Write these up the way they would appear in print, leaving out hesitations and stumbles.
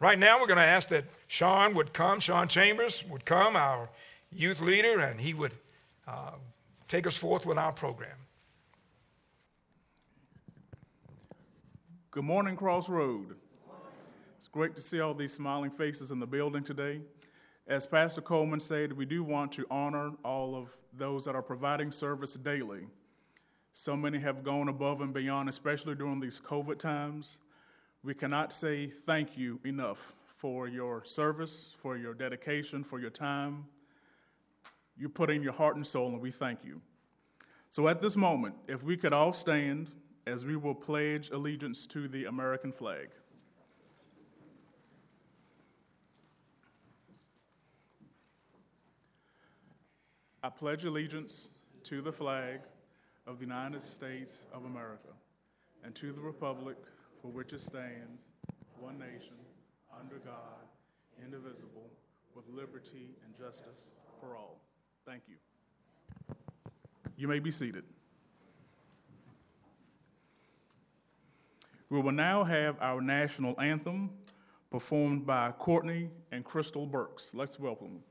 Right now, we're going to ask that Sean Chambers would come, our youth leader, and he would take us forth with our program. Good morning, Crossroad. It's great to see all these smiling faces in the building today. As Pastor Coleman said, we do want to honor all of those that are providing service daily. So many have gone above and beyond, especially during these COVID times. We cannot say thank you enough for your service, for your dedication, for your time. You put in your heart and soul, and we thank you. So at this moment, if we could all stand as we will pledge allegiance to the American flag. I pledge allegiance to the flag of the United States of America and to the republic for which it stands, one nation, under God, indivisible, with liberty and justice for all. Thank you. You may be seated. We will now have our national anthem performed by Courtney and Crystal Burks. Let's welcome them.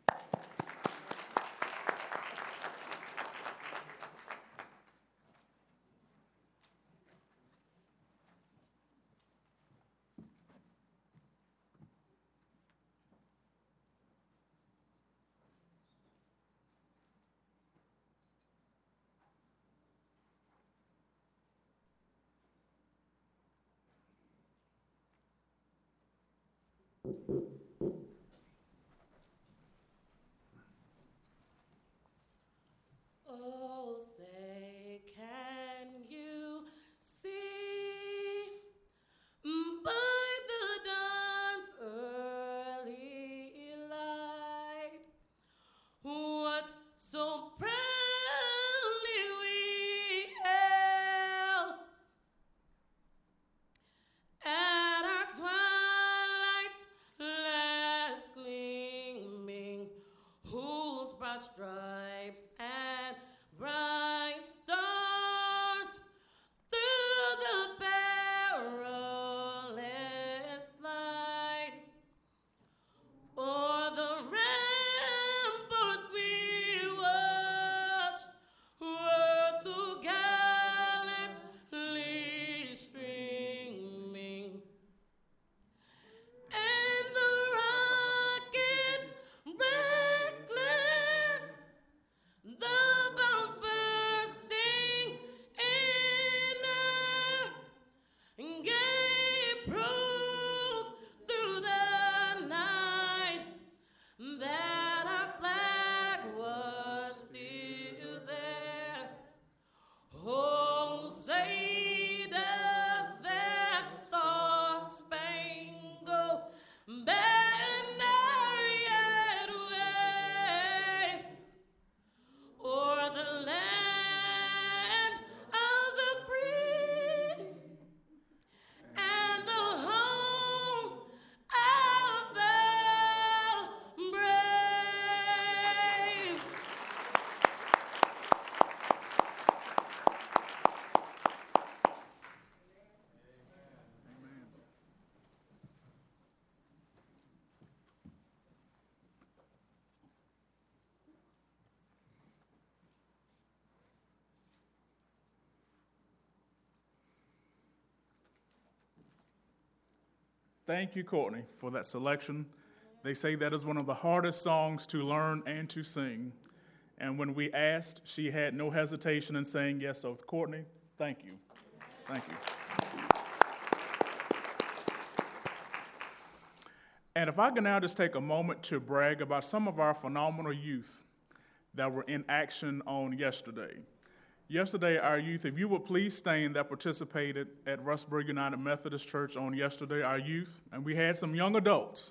Oh, say, can you see by the dawn's early light what so proudly we hailed at our twilight's last gleaming, whose broad stripes and bright stars through the perilous flight o'er the ramparts we watched were so gallantly streaming, and the rocket's red glare, the bomb bursting in air, gave proof through the night that our flag was still there. Oh, say does that star-spangled banner yet wave o'er the land of the free and the home of the brave? Thank you, Courtney, for that selection. They say that is one of the hardest songs to learn and to sing. And when we asked, she had no hesitation in saying yes. So, Courtney, thank you. Thank you. And if I can now just take a moment to brag about some of our phenomenal youth that were in action on yesterday. Yesterday, our youth, if you would please stand, that participated at Rustburg United Methodist Church on yesterday, our youth, and we had some young adults.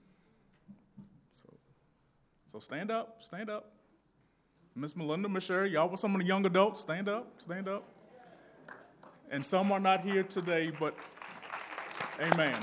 So stand up, stand up. Miss Melinda, Miss Sherry, y'all were some of the young adults. Stand up, stand up. And some are not here today, but amen.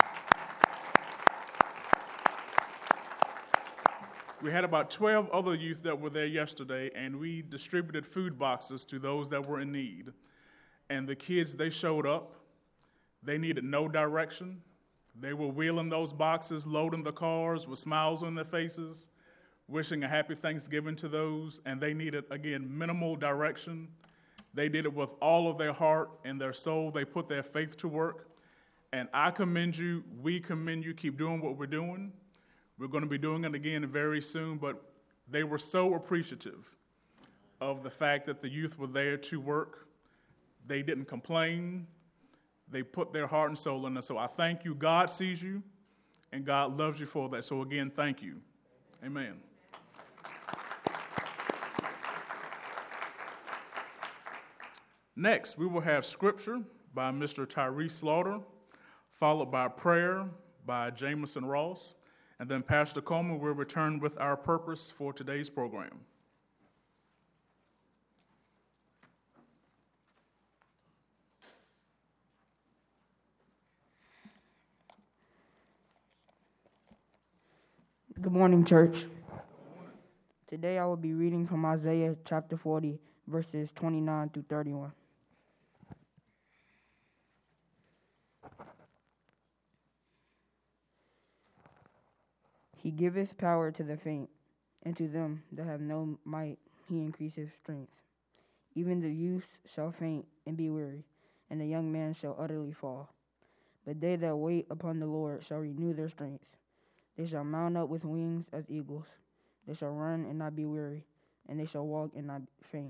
We had about 12 other youth that were there yesterday, and we distributed food boxes to those that were in need. And the kids, they showed up. They needed no direction. They were wheeling those boxes, loading the cars with smiles on their faces, wishing a happy Thanksgiving to those, and they needed, again, minimal direction. They did it with all of their heart and their soul. They put their faith to work, and I commend you. We commend you. Keep doing what we're doing. We're going to be doing it again very soon, but they were so appreciative of the fact that the youth were there to work. They didn't complain. They put their heart and soul in it. So I thank you. God sees you, and God loves you for that. So again, thank you. Amen. Next, we will have scripture by Mr. Tyree Slaughter, followed by prayer by Jameson Ross, and then Pastor Coleman will return with our purpose for today's program. Good morning, church. Today I will be reading from Isaiah chapter 40, verses 29 through 31. He giveth power to the faint, and to them that have no might he increaseth strength. Even the youth shall faint and be weary, and the young man shall utterly fall. But they that wait upon the Lord shall renew their strength. They shall mount up with wings as eagles. They shall run and not be weary, and they shall walk and not faint.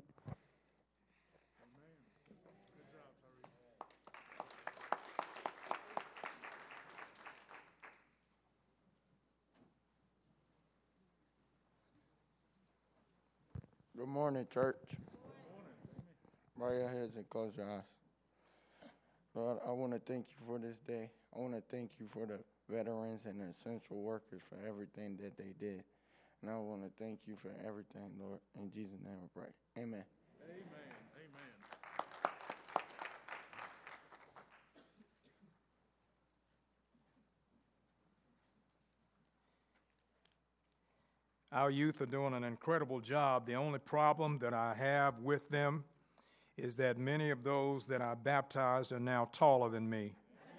Good morning, church. Bow your heads and close your eyes. Lord, I want to thank you for this day. I want to thank you for the veterans and the essential workers for everything that they did. And I want to thank you for everything, Lord. In Jesus' name I pray. Amen. Amen. Amen. Our youth are doing an incredible job. The only problem that I have with them is that many of those that I baptized are now taller than me.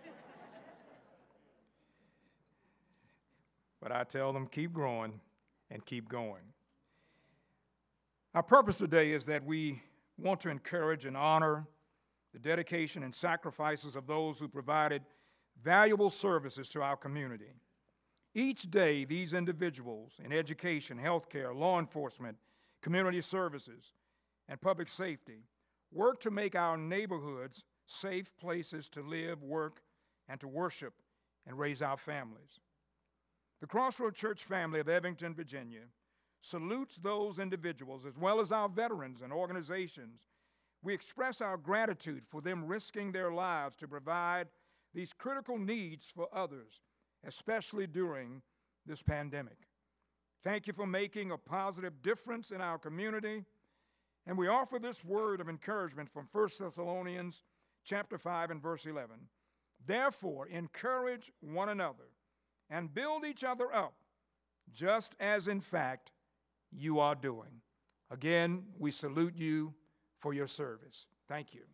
But I tell them, keep growing and keep going. Our purpose today is that we want to encourage and honor the dedication and sacrifices of those who provided valuable services to our community. Each day, these individuals in education, healthcare, law enforcement, community services, and public safety work to make our neighborhoods safe places to live, work, and to worship and raise our families. The Crossroad Church family of Evington, Virginia, salutes those individuals as well as our veterans and organizations. We express our gratitude for them risking their lives to provide these critical needs for others, especially during this pandemic. Thank you for making a positive difference in our community. And we offer this word of encouragement from 1 Thessalonians chapter 5 and verse 11. Therefore, encourage one another and build each other up, just as in fact you are doing. Again, we salute you for your service. Thank you.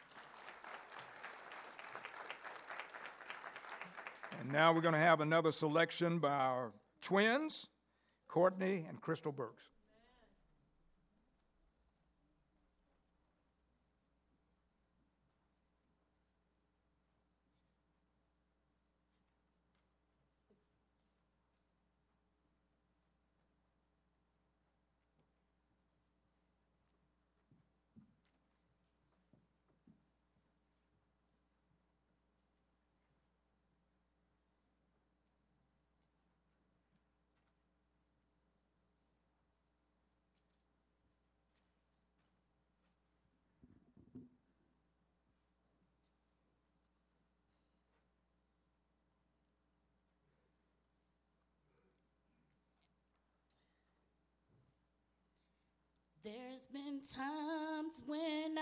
And now we're going to have another selection by our twins, Courtney and Crystal Burks. There's been times when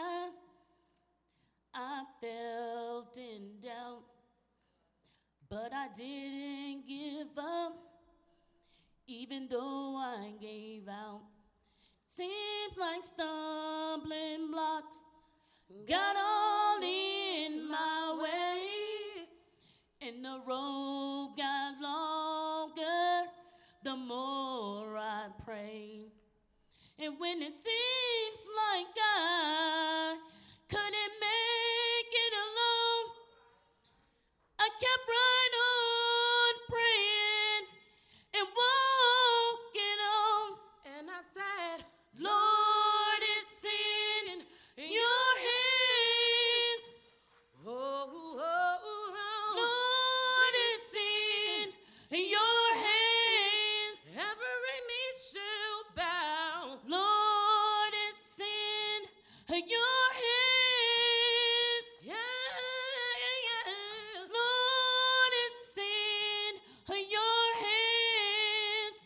I felt in doubt, but I didn't give up, even though I gave out. Seems like stumbling blocks got all in my way, and when the road got longer, the more I pray. And when it seems like I couldn't make it alone, I kept right on praying and walking on. And I said, Lord, it's in your hands. Oh, oh, oh. Lord, it's in your hands. Every knee shall bow. Lord, it's in your hands. Yeah, yeah, yeah. Lord, it's in your hands.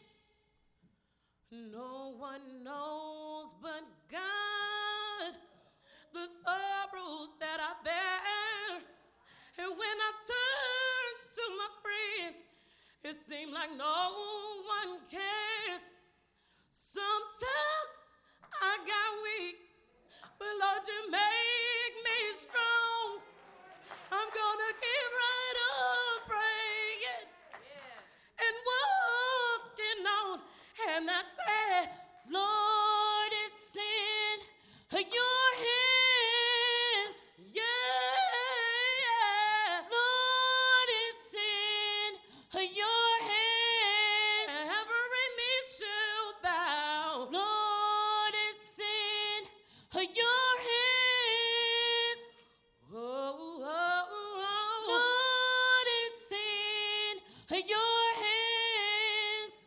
No one knows but God the sorrows that I bear. And when I turn to my friends, it seems like no one cares. Sometimes I got weak, but Lord, you make me strong. I'm gonna keep right on praying and walking on. And I said, Lord, it's in your hands. Yeah, Lord, it's in your hands. Every knee shall bow. Lord, it's in your hands. Oh, oh, oh. Lord, it's in your hands.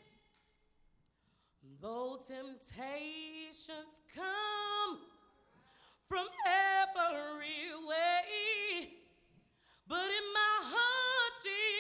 Though temptations come from every way, but in my heart,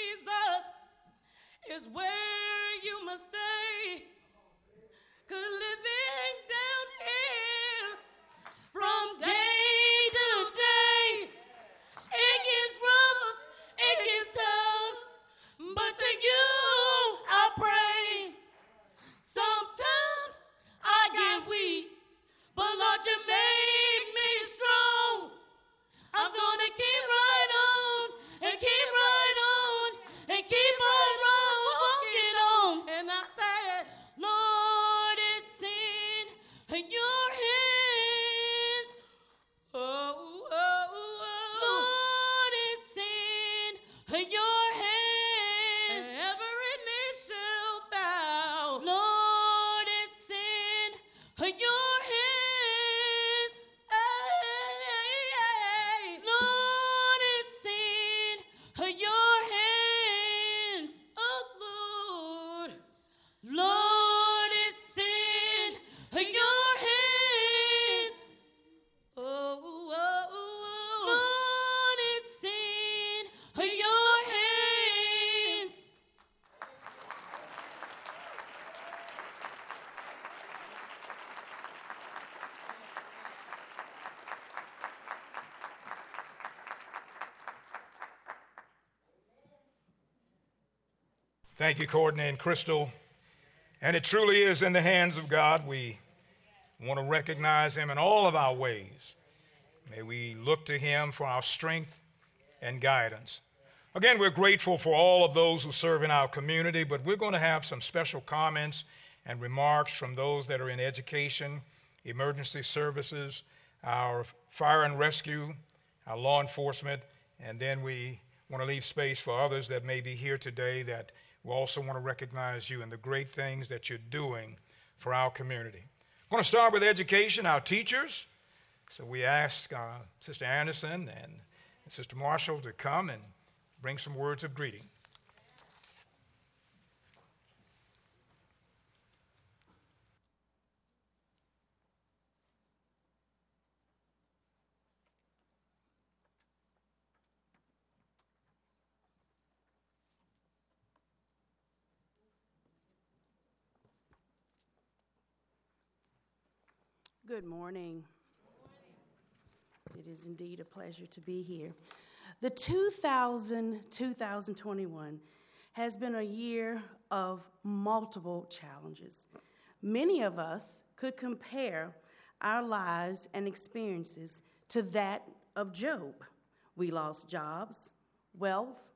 Jesus is where you must stay. 'Cause living down here from day to day, it gets rough, it gets tough, but to you I pray. Sometimes I get weak, but Lord, you make me strong. I'm gonna keep right on and keep right on and keep right on walking on. And I said, Lord, it's in your hands. Oh, oh, oh. Lord, it's in your hands. Every knee shall bow. Lord, it's in your hands. Hey, hey. Lord, it's in your hands. Oh, Lord. Lord, it's in your hands. Oh, oh, oh. Lord, it's in your hands. Thank you, Courtney and Crystal. And it truly is in the hands of God. We want to recognize him in all of our ways. May we look to him for our strength and guidance. Again, we're grateful for all of those who serve in our community, but we're going to have some special comments and remarks from those that are in education, emergency services, our fire and rescue, our law enforcement, and then we want to leave space for others that may be here today that we also want to recognize you and the great things that you're doing for our community. I'm going to start with education, our teachers. So we ask Sister Anderson and Sister Marshall to come and bring some words of greeting. Good morning. It is indeed a pleasure to be here. The 2021 has been a year of multiple challenges. Many of us could compare our lives and experiences to that of Job. We lost jobs, wealth,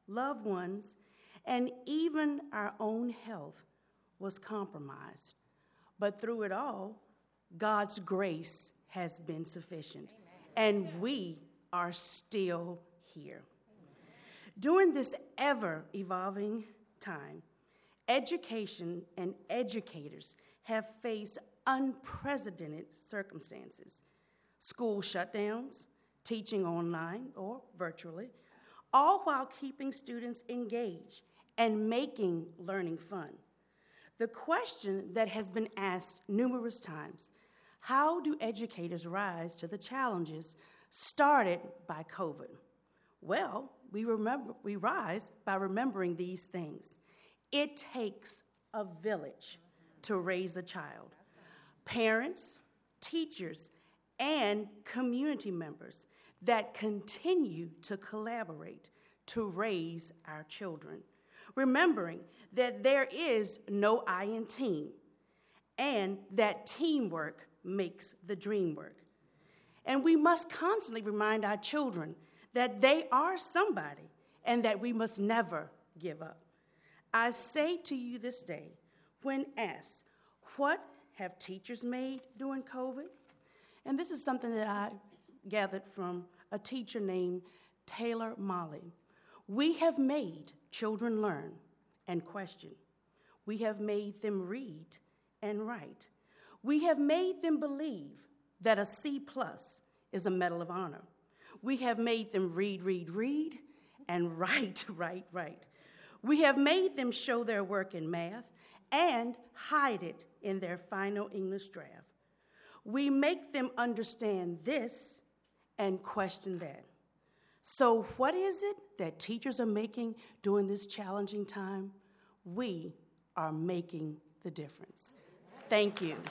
loved ones, and even our own health was compromised. But through it all, God's grace has been sufficient, and we are still here. During this ever-evolving time, education and educators have faced unprecedented circumstances. School shutdowns, teaching online or virtually, all while keeping students engaged and making learning fun. The question that has been asked numerous times, how do educators rise to the challenges started by COVID? Well, we rise by remembering these things. It takes a village to raise a child. Parents, teachers, and community members that continue to collaborate to raise our children. Remembering that there is no I in team, and that teamwork makes the dream work. And we must constantly remind our children that they are somebody and that we must never give up. I say to you this day, when asked, what have teachers made during COVID? And this is something that I gathered from a teacher named Taylor Molly. We have made children learn and question. We have made them read and write. We have made them believe that a C+ is a Medal of Honor. We have made them read, and write. We have made them show their work in math and hide it in their final English draft. We make them understand this and question that. So what is it that teachers are making during this challenging time? We are making the difference. Thank you.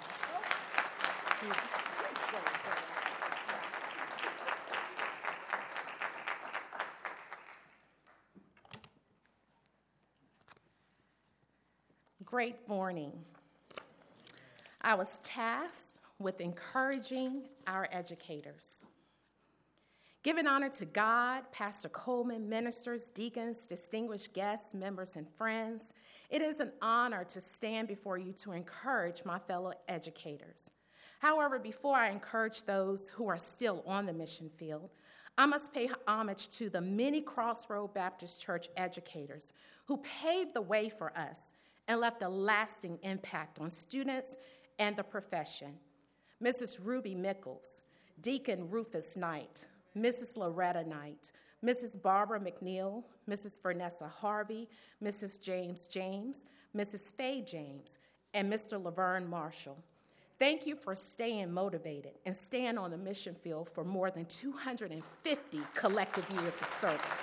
Great morning. I was tasked with encouraging our educators. Giving honor to God, Pastor Coleman, ministers, deacons, distinguished guests, members, and friends, it is an honor to stand before you to encourage my fellow educators. However, before I encourage those who are still on the mission field, I must pay homage to the many Crossroad Baptist Church educators who paved the way for us and left a lasting impact on students and the profession. Mrs. Ruby Mickles, Deacon Rufus Knight, Mrs. Loretta Knight, Mrs. Barbara McNeil, Mrs. Vernessa Harvey, Mrs. James James, Mrs. Faye James, and Mr. Laverne Marshall. Thank you for staying motivated and staying on the mission field for more than 250 collective years of service.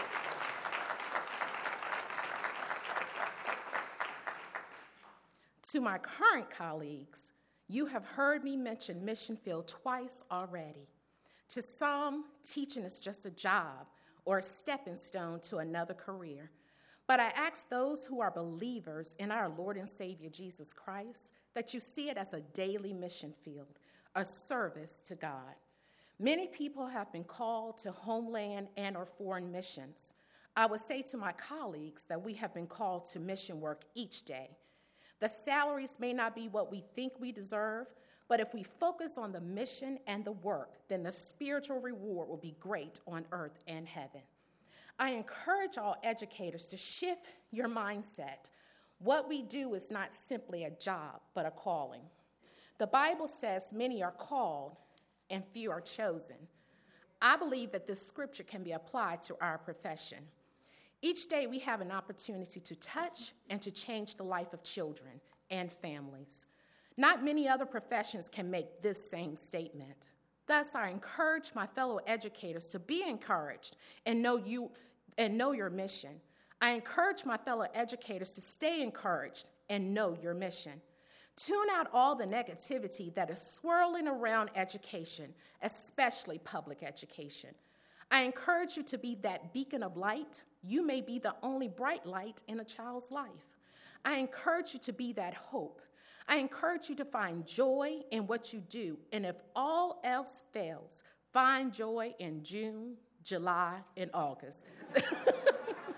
To my current colleagues, you have heard me mention mission field twice already. To some, teaching is just a job or a stepping stone to another career. But I ask those who are believers in our Lord and Savior Jesus Christ that you see it as a daily mission field, a service to God. Many people have been called to homeland and or foreign missions. I would say to my colleagues that we have been called to mission work each day. The salaries may not be what we think we deserve, but if we focus on the mission and the work, then the spiritual reward will be great on earth and heaven. I encourage all educators to shift your mindset. What we do is not simply a job, but a calling. The Bible says many are called and few are chosen. I believe that this scripture can be applied to our profession. Each day we have an opportunity to touch and to change the life of children and families. Not many other professions can make this same statement. Thus, I encourage my fellow educators to be encouraged and know your mission. I encourage my fellow educators to stay encouraged and know your mission. Tune out all the negativity that is swirling around education, especially public education. I encourage you to be that beacon of light. You may be the only bright light in a child's life. I encourage you to be that hope. I encourage you to find joy in what you do, and if all else fails, find joy in June, July, and August.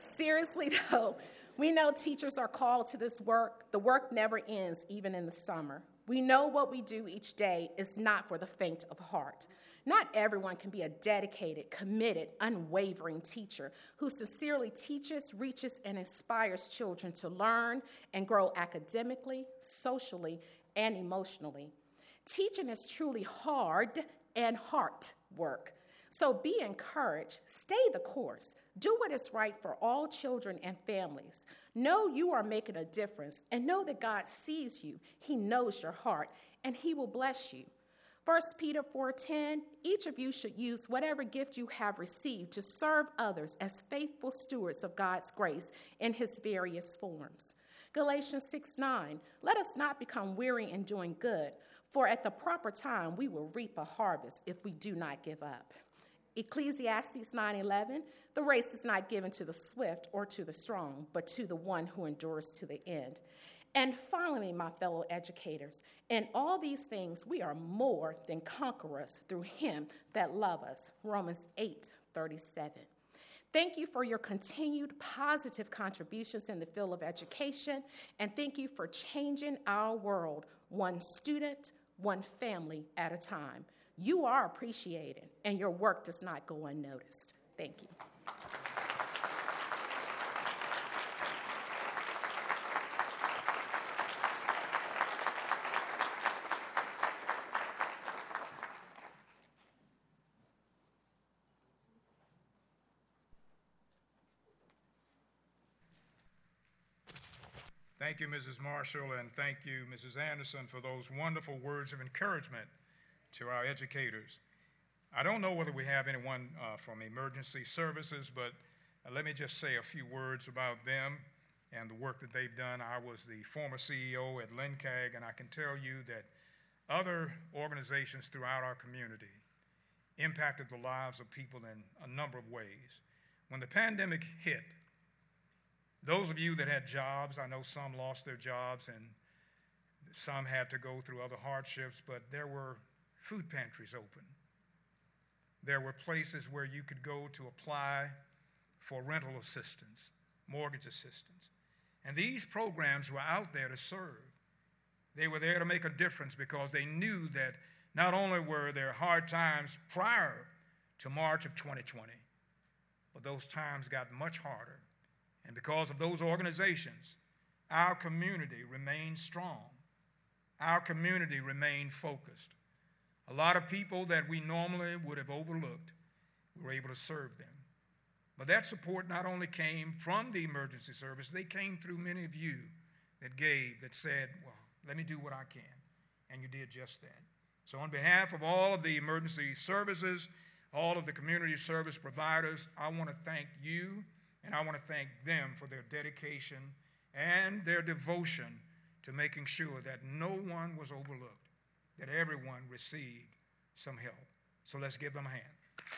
Seriously, though, we know teachers are called to this work. The work never ends, even in the summer. We know what we do each day is not for the faint of heart. Not everyone can be a dedicated, committed, unwavering teacher who sincerely teaches, reaches, and inspires children to learn and grow academically, socially, and emotionally. Teaching is truly hard and heart work. So be encouraged, stay the course, do what is right for all children and families. Know you are making a difference and know that God sees you, He knows your heart, and He will bless you. 1 Peter 4:10, each of you should use whatever gift you have received to serve others as faithful stewards of God's grace in His various forms. Galatians 6:9, let us not become weary in doing good, for at the proper time we will reap a harvest if we do not give up. Ecclesiastes 9:11, the race is not given to the swift or to the strong, but to the one who endures to the end. And finally, my fellow educators, in all these things we are more than conquerors through Him that loves us. Romans 8:37. Thank you for your continued positive contributions in the field of education, and thank you for changing our world one student, one family at a time. You are appreciated, and your work does not go unnoticed. Thank you. Thank you, Mrs. Marshall, and thank you, Mrs. Anderson, for those wonderful words of encouragement to our educators. I don't know whether we have anyone from emergency services, but let me just say a few words about them and the work that they've done. I was the former CEO at LENCAG, and I can tell you that other organizations throughout our community impacted the lives of people in a number of ways. When the pandemic hit, those of you that had jobs, I know some lost their jobs and some had to go through other hardships, but there were food pantries open. There were places where you could go to apply for rental assistance, mortgage assistance. And these programs were out there to serve. They were there to make a difference because they knew that not only were there hard times prior to March of 2020, but those times got much harder. And because of those organizations, our community remained strong. Our community remained focused. A lot of people that we normally would have overlooked, we were able to serve them. But that support not only came from the emergency service, they came through many of you that gave, that said, well, let me do what I can. And you did just that. So on behalf of all of the emergency services, all of the community service providers, I want to thank you. And I want to thank them for their dedication and their devotion to making sure that no one was overlooked, that everyone received some help. So let's give them a hand.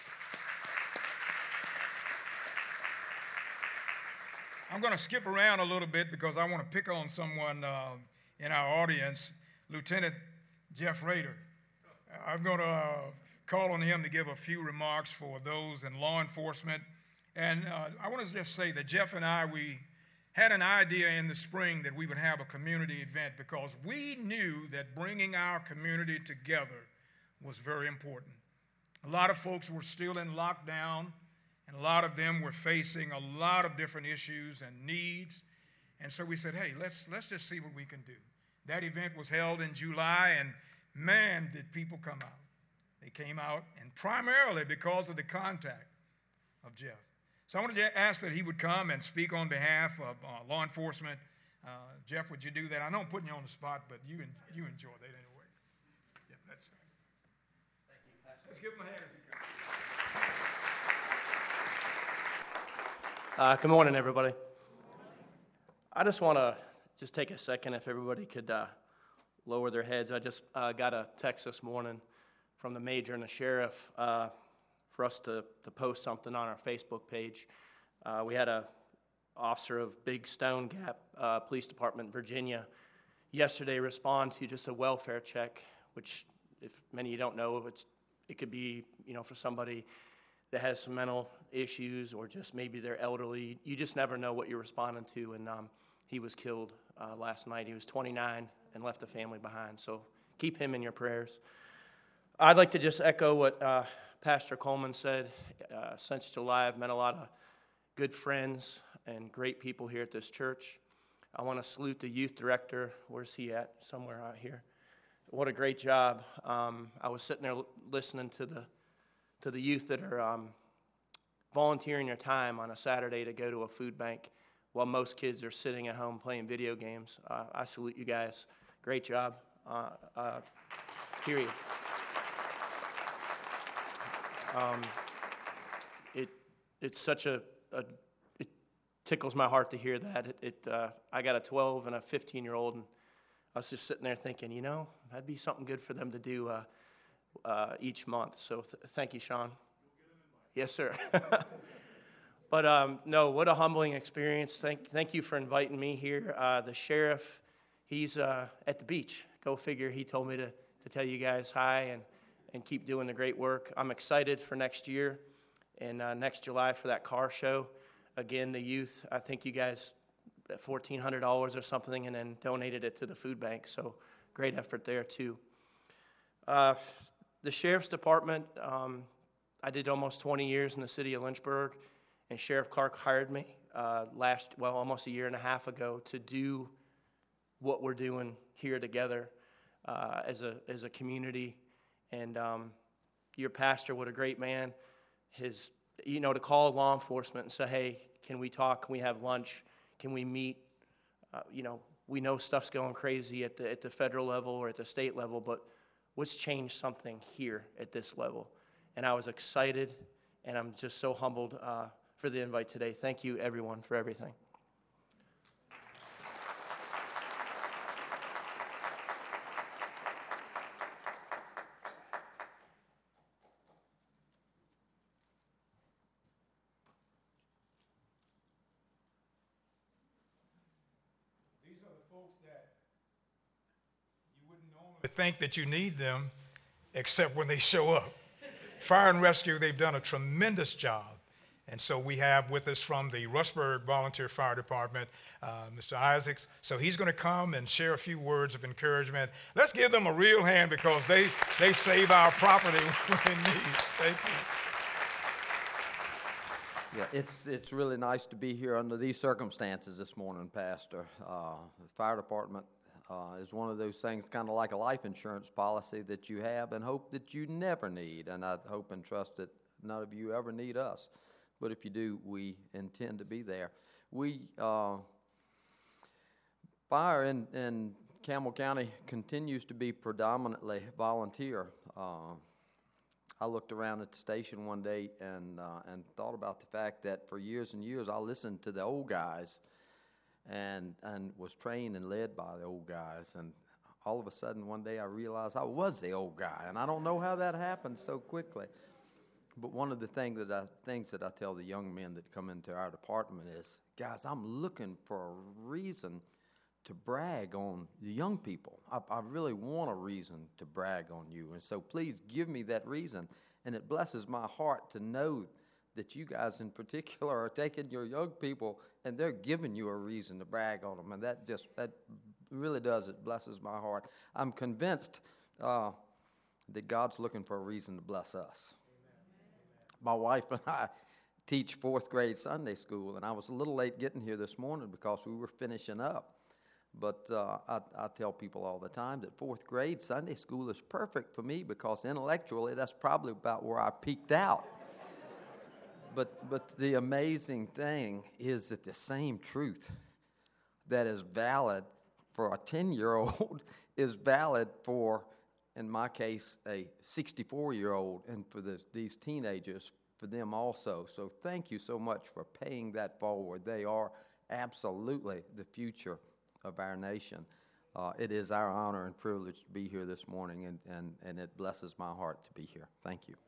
I'm going to skip around a little bit because I want to pick on someone in our audience, Lieutenant Jeff Rader. I'm going to call on him to give a few remarks for those in law enforcement. And I want to just say that Jeff and I, we had an idea in the spring that we would have a community event because we knew that bringing our community together was very important. A lot of folks were still in lockdown, and a lot of them were facing a lot of different issues and needs. And so we said, hey, let's just see what we can do. That event was held in July, and man, did people come out. They came out, and primarily because of the contact of Jeff. So I wanted to ask that he would come and speak on behalf of law enforcement. Jeff, would you do that? I know I'm putting you on the spot, but you enjoy that anyway. Yeah, that's fine. Thank you, Pastor. Let's give him a hand as he comes. Good morning, everybody. I just want to take a second if everybody could lower their heads. I just got a text this morning from the major and the sheriff for us to post something on our Facebook page. We had a officer of Big Stone Gap Police Department, Virginia, yesterday respond to just a welfare check, which, if many of you don't know, it could be, for somebody that has some mental issues, or just maybe they're elderly. You just never know what you're responding to, and he was killed last night. He was 29 and left a family behind, so keep him in your prayers. I'd like to just echo what Pastor Coleman said. Since July, I've met a lot of good friends and great people here at this church. I want to salute the youth director. Where's he at? Somewhere out here. What a great job. I was sitting there listening to the youth that are volunteering their time on a Saturday to go to a food bank while most kids are sitting at home playing video games. I salute you guys. Great job. Period. It's such it tickles my heart to hear that. I got a 12 and a 15-year-old, and I was just sitting there thinking, that'd be something good for them to do each month. So thank you, Sean. Yes, sir. But no, what a humbling experience. Thank you for inviting me here. The sheriff, he's at the beach. Go figure. He told me to tell you guys hi and keep doing the great work. I'm excited for next year and next July for that car show. Again, the youth, I think you guys $1,400 or something, and then donated it to the food bank. So great effort there too. The sheriff's department, I did almost 20 years in the city of Lynchburg, and Sheriff Clark hired me almost a year and a half ago to do what we're doing here together as a community. And your pastor, what a great man. To call law enforcement and say, hey, can we talk? Can we have lunch? Can we meet? We know stuff's going crazy at the federal level or at the state level, but let's change something here at this level. And I was excited, and I'm just so humbled for the invite today. Thank you, everyone, for everything. Think that you need them except when they show up. Fire and Rescue, they've done a tremendous job. And so we have with us from the Rushburg Volunteer Fire Department, Mr. Isaacs. So he's going to come and share a few words of encouragement. Let's give them a real hand because they save our property when in need. Thank you. Yeah, it's really nice to be here under these circumstances this morning, Pastor. The fire department is one of those things, kind of like a life insurance policy that you have and hope that you never need. And I hope and trust that none of you ever need us. But if you do, we intend to be there. Fire in Campbell County continues to be predominantly volunteer. I looked around at the station one day and thought about the fact that for years and years I listened to the old guys and was trained and led by the old guys. And all of a sudden one day I realized I was the old guy, and I don't know how that happened so quickly. But one of the things that I tell the young men that come into our department is, guys, I'm looking for a reason to brag on the young people. I really want a reason to brag on you, and so please give me that reason. And it blesses my heart to know that you guys in particular are taking your young people and they're giving you a reason to brag on them, and that really does. It blesses my heart. I'm convinced that God's looking for a reason to bless us. My wife and I teach fourth grade Sunday school, and I was a little late getting here this morning because we were finishing up. But I tell people all the time that fourth grade Sunday school is perfect for me because intellectually that's probably about where I peaked out. But the amazing thing is that the same truth that is valid for a 10-year-old is valid for, in my case, a 64-year-old, and for these teenagers, for them also. So thank you so much for paying that forward. They are absolutely the future of our nation. It is our honor and privilege to be here this morning, and it blesses my heart to be here. Thank you.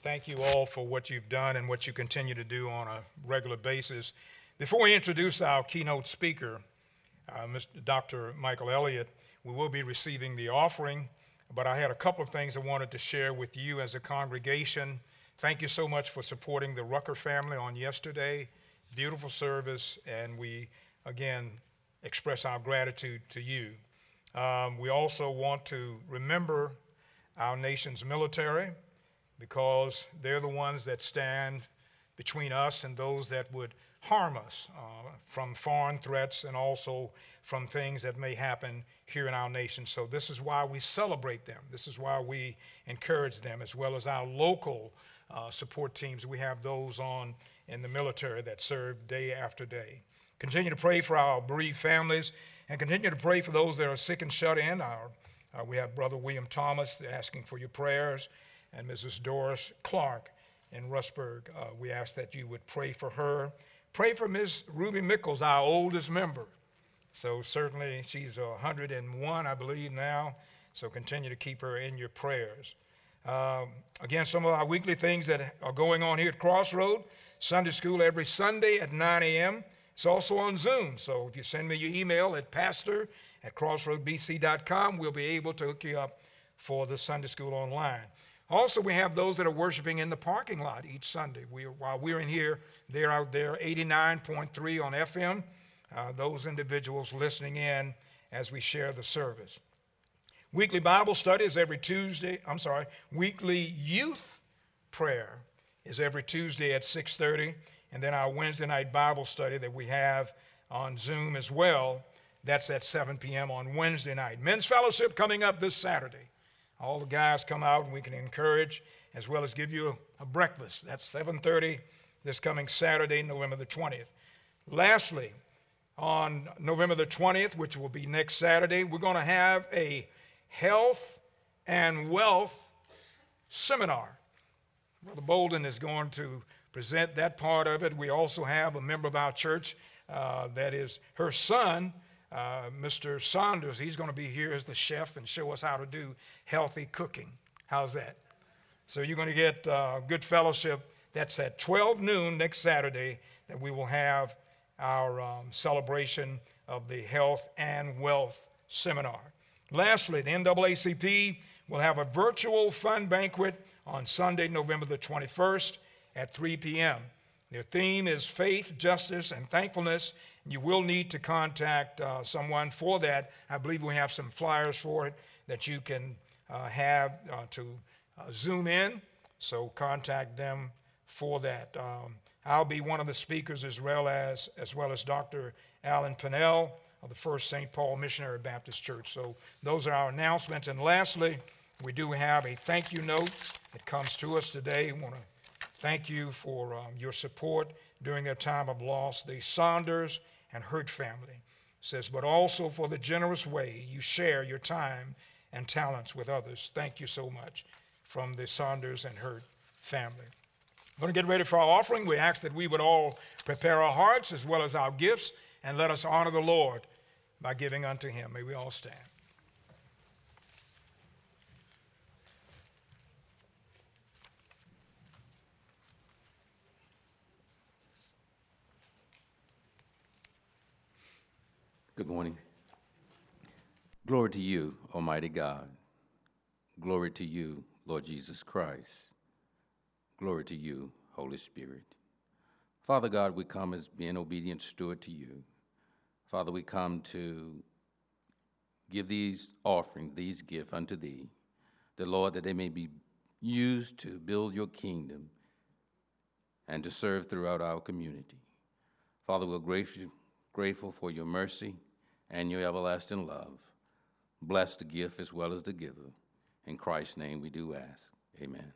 thank you all for what you've done and what you continue to do on a regular basis. Before we introduce our keynote speaker, Dr. Michael Elliott, we will be receiving the offering, but I had a couple of things I wanted to share with you as a congregation. Thank you so much for supporting the Rucker family on yesterday. Beautiful service, and we, again, express our gratitude to you. We also want to remember our nation's military, because they're the ones that stand between us and those that would harm us from foreign threats and also from things that may happen here in our nation. So this is why we celebrate them. This is why we encourage them, as well as our local support teams. We have those on in the military that serve day after day. Continue to pray for our bereaved families, and continue to pray for those that are sick and shut in. We have Brother William Thomas asking for your prayers, and Mrs. Doris Clark in Rustburg. We ask that you would pray for her. Pray for Ms. Ruby Mickles, our oldest member. So certainly she's 101, I believe, now. So continue to keep her in your prayers. Again, some of our weekly things that are going on here at Crossroad. Sunday school every Sunday at 9 a.m. It's also on Zoom. So if you send me your email at pastor@crossroadbc.com, we'll be able to hook you up for the Sunday school online. Also, we have those that are worshiping in the parking lot each Sunday. While we're in here, they're out there, 89.3 on FM. Those individuals listening in as we share the service. Weekly Bible study is every Tuesday. Weekly youth prayer is every Tuesday at 6:30. And then our Wednesday night Bible study that we have on Zoom as well, that's at 7 p.m. on Wednesday night. Men's Fellowship coming up this Saturday. All the guys come out and we can encourage as well as give you a breakfast. That's 7:30 this coming Saturday, November the 20th. Lastly, on November the 20th, which will be next Saturday, we're going to have a health and wealth seminar. Brother Bolden is going to present that part of it. We also have a member of our church that is her son, Mr. Saunders. He's going to be here as the chef and show us how to do healthy cooking. How's that? So you're going to get good fellowship. That's at 12 noon next Saturday that we will have our celebration of the Health and Wealth Seminar. Lastly, the NAACP will have a virtual fun banquet on Sunday, November the 21st at 3 p.m. Their theme is faith, justice, and thankfulness. You will need to contact someone for that. I believe we have some flyers for it that you can have to Zoom in, so contact them for that. I'll be one of the speakers as well as Dr. Alan Pinnell of the First St. Paul Missionary Baptist Church. So those are our announcements. And lastly, we do have a thank you note that comes to us today. I want to thank you for your support during their time of loss. The Saunders and Hurt family says, but also for the generous way you share your time and talents with others. Thank you so much from the Saunders and Hurt family. We're going to get ready for our offering. We ask that we would all prepare our hearts as well as our gifts, and let us honor the Lord by giving unto him. May we all stand. Good morning. Glory to you, Almighty God. Glory to you, Lord Jesus Christ. Glory to you, Holy Spirit. Father God, we come as being obedient steward to you. Father, we come to give these offerings, these gifts unto thee, the Lord, that they may be used to build your kingdom and to serve throughout our community. Father, we're grateful for your mercy and your everlasting love. Bless the gift as well as the giver. In Christ's name we do ask. Amen.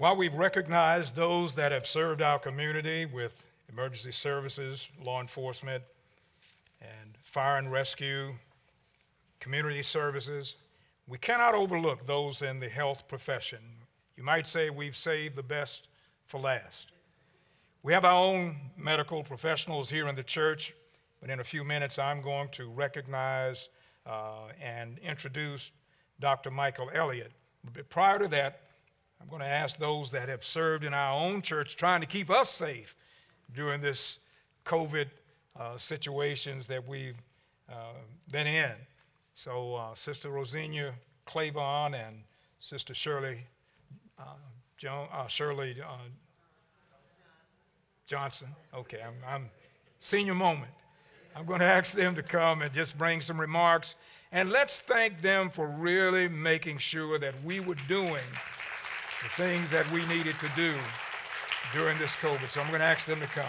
While we've recognized those that have served our community with emergency services, law enforcement, and fire and rescue, community services, we cannot overlook those in the health profession. You might say we've saved the best for last. We have our own medical professionals here in the church, but in a few minutes I'm going to recognize and introduce Dr. Michael Elliott. But prior to that, I'm going to ask those that have served in our own church trying to keep us safe during this COVID situations that we've been in. So Sister Rosina Clavon and Sister Shirley Johnson. Okay, I'm senior moment. I'm going to ask them to come and just bring some remarks. And let's thank them for really making sure that we were doing the things that we needed to do during this COVID. So I'm going to ask them to come.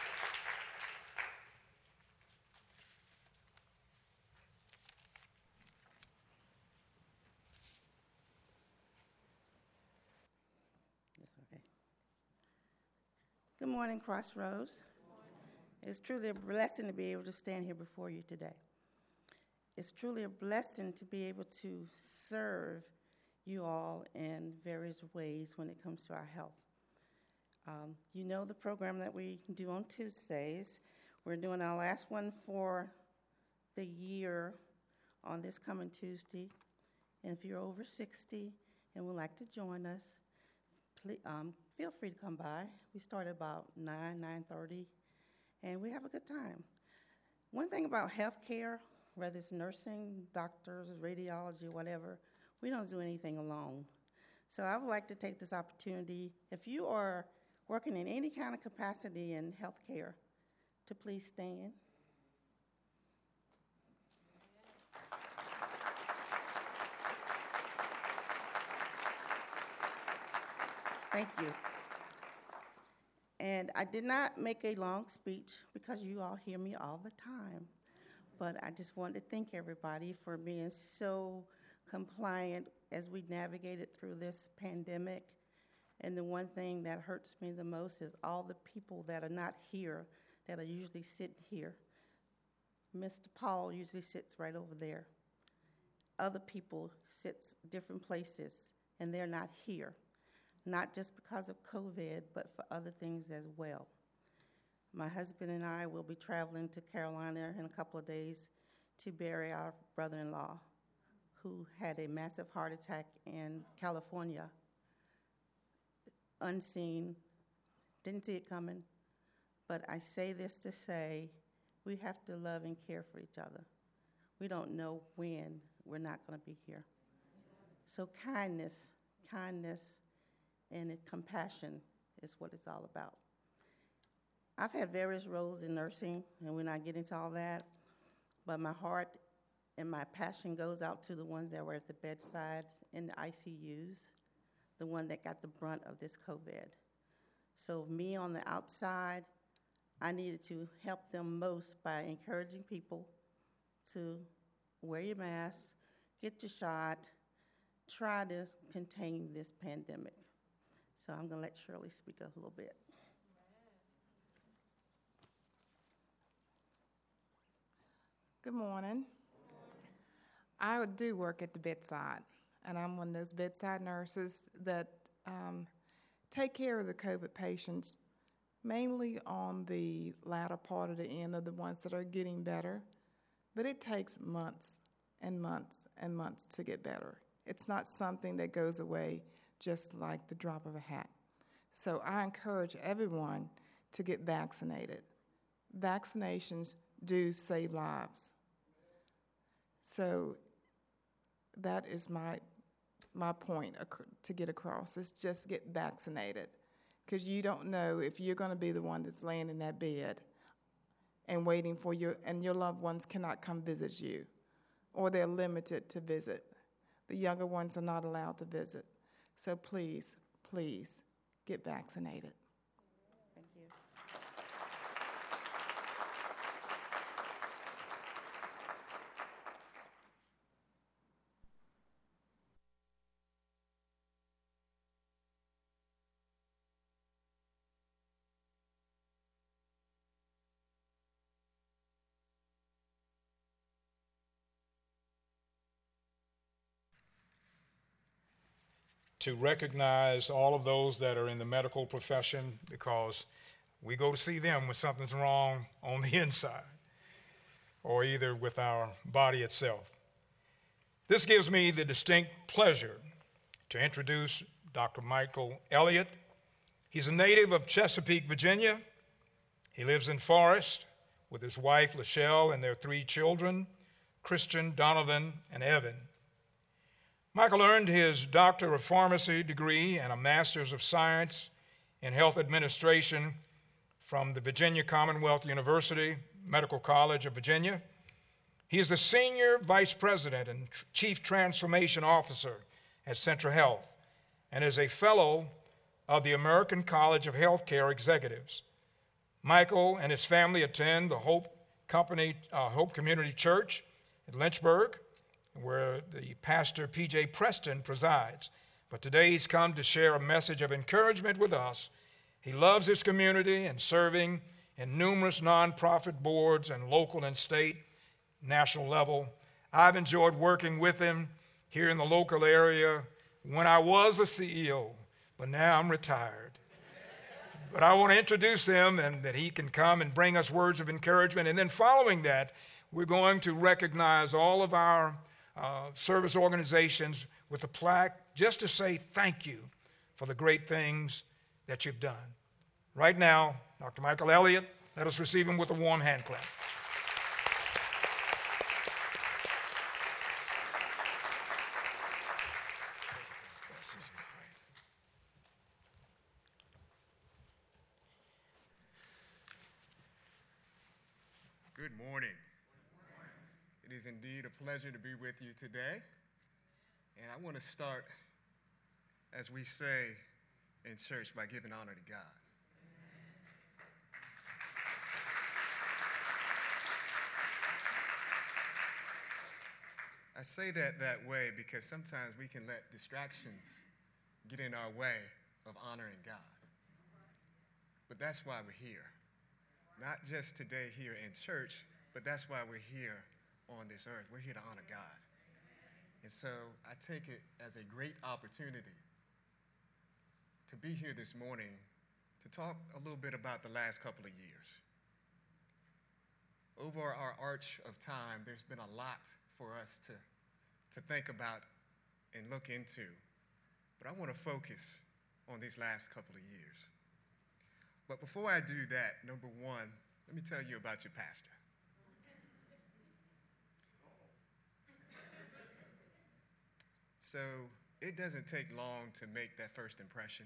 Good morning, Crossroads. It's truly a blessing to be able to stand here before you today. It's truly a blessing to be able to serve you all in various ways when it comes to our health. You know the program that we do on Tuesdays. We're doing our last one for the year on this coming Tuesday. And if you're over 60 and would like to join us, please, feel free to come by. We start at about 9:30, and we have a good time. One thing about healthcare, whether it's nursing, doctors, radiology, whatever, we don't do anything alone. So I would like to take this opportunity, if you are working in any kind of capacity in healthcare, to please stand. Thank you. And I did not make a long speech because you all hear me all the time. But I just wanted to thank everybody for being so compliant as we navigated through this pandemic. And the one thing that hurts me the most is all the people that are not here that are usually sitting here. Mr. Paul usually sits right over there. Other people sit different places, and they're not here. Not just because of COVID, but for other things as well. My husband and I will be traveling to Carolina in a couple of days to bury our brother-in-law who had a massive heart attack in California. Unseen, didn't see it coming, but I say this to say we have to love and care for each other. We don't know when we're not going to be here. So kindness, and compassion is what it's all about. I've had various roles in nursing, and we're not getting into all that, but my heart and my passion goes out to the ones that were at the bedside in the ICUs, the one that got the brunt of this COVID. So me on the outside, I needed to help them most by encouraging people to wear your mask, get your shot, try to contain this pandemic. So I'm going to let Shirley speak a little bit. Good morning. I do work at the bedside, and I'm one of those bedside nurses that take care of the COVID patients, mainly on the latter part of the end of the ones that are getting better. But it takes months and months and months to get better. It's not something that goes away just like the drop of a hat. So I encourage everyone to get vaccinated. Vaccinations do save lives. So that is my point to get across, is just get vaccinated. Because you don't know if you're going to be the one that's laying in that bed and waiting for and your loved ones cannot come visit you, or they're limited to visit. The younger ones are not allowed to visit. So please, please get vaccinated. Thank you. to recognize all of those that are in the medical profession, because we go to see them when something's wrong on the inside or either with our body itself. This gives me the distinct pleasure to introduce Dr. Michael Elliott. He's a native of Chesapeake, Virginia. He lives in Forest with his wife, Lachelle, and their 3 children, Christian, Donovan, and Evan. Michael earned his Doctor of Pharmacy degree and a Master's of Science in Health Administration from the Virginia Commonwealth University Medical College of Virginia. He is the Senior Vice President and Chief Transformation Officer at Centra Health and is a Fellow of the American College of Healthcare Executives. Michael and his family attend the Hope Community Church in Lynchburg, where the pastor P.J. Preston presides. But today he's come to share a message of encouragement with us. He loves his community and serving in numerous nonprofit boards and local and state, national level. I've enjoyed working with him here in the local area when I was a CEO, but now I'm retired. But I want to introduce him and that he can come and bring us words of encouragement. And then following that, we're going to recognize all of our service organizations with a plaque just to say thank you for the great things that you've done. Right now, Dr. Michael Elliott, let us receive him with a warm hand clap. Good morning. It is indeed a pleasure to be with you today. And I want to start, as we say in church, by giving honor to God. I say that way because sometimes we can let distractions get in our way of honoring God. But that's why we're here. Not just today here in church, but that's why we're here on this earth. We're here to honor God. And so I take it as a great opportunity to be here this morning to talk a little bit about the last couple of years. Over our arch of time, there's been a lot for us to think about and look into. But I want to focus on these last couple of years. But before I do that, number one, let me tell you about your pastor. So it doesn't take long to make that first impression.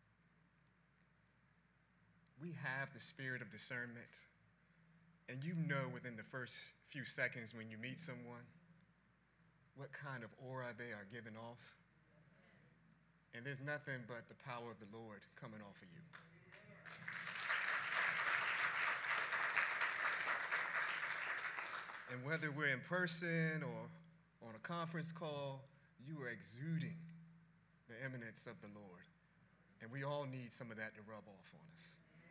We have the spirit of discernment, and you know within the first few seconds when you meet someone what kind of aura they are giving off. And there's nothing but the power of the Lord coming off of you. And whether we're in person or on a conference call, you are exuding the eminence of the Lord. And we all need some of that to rub off on us.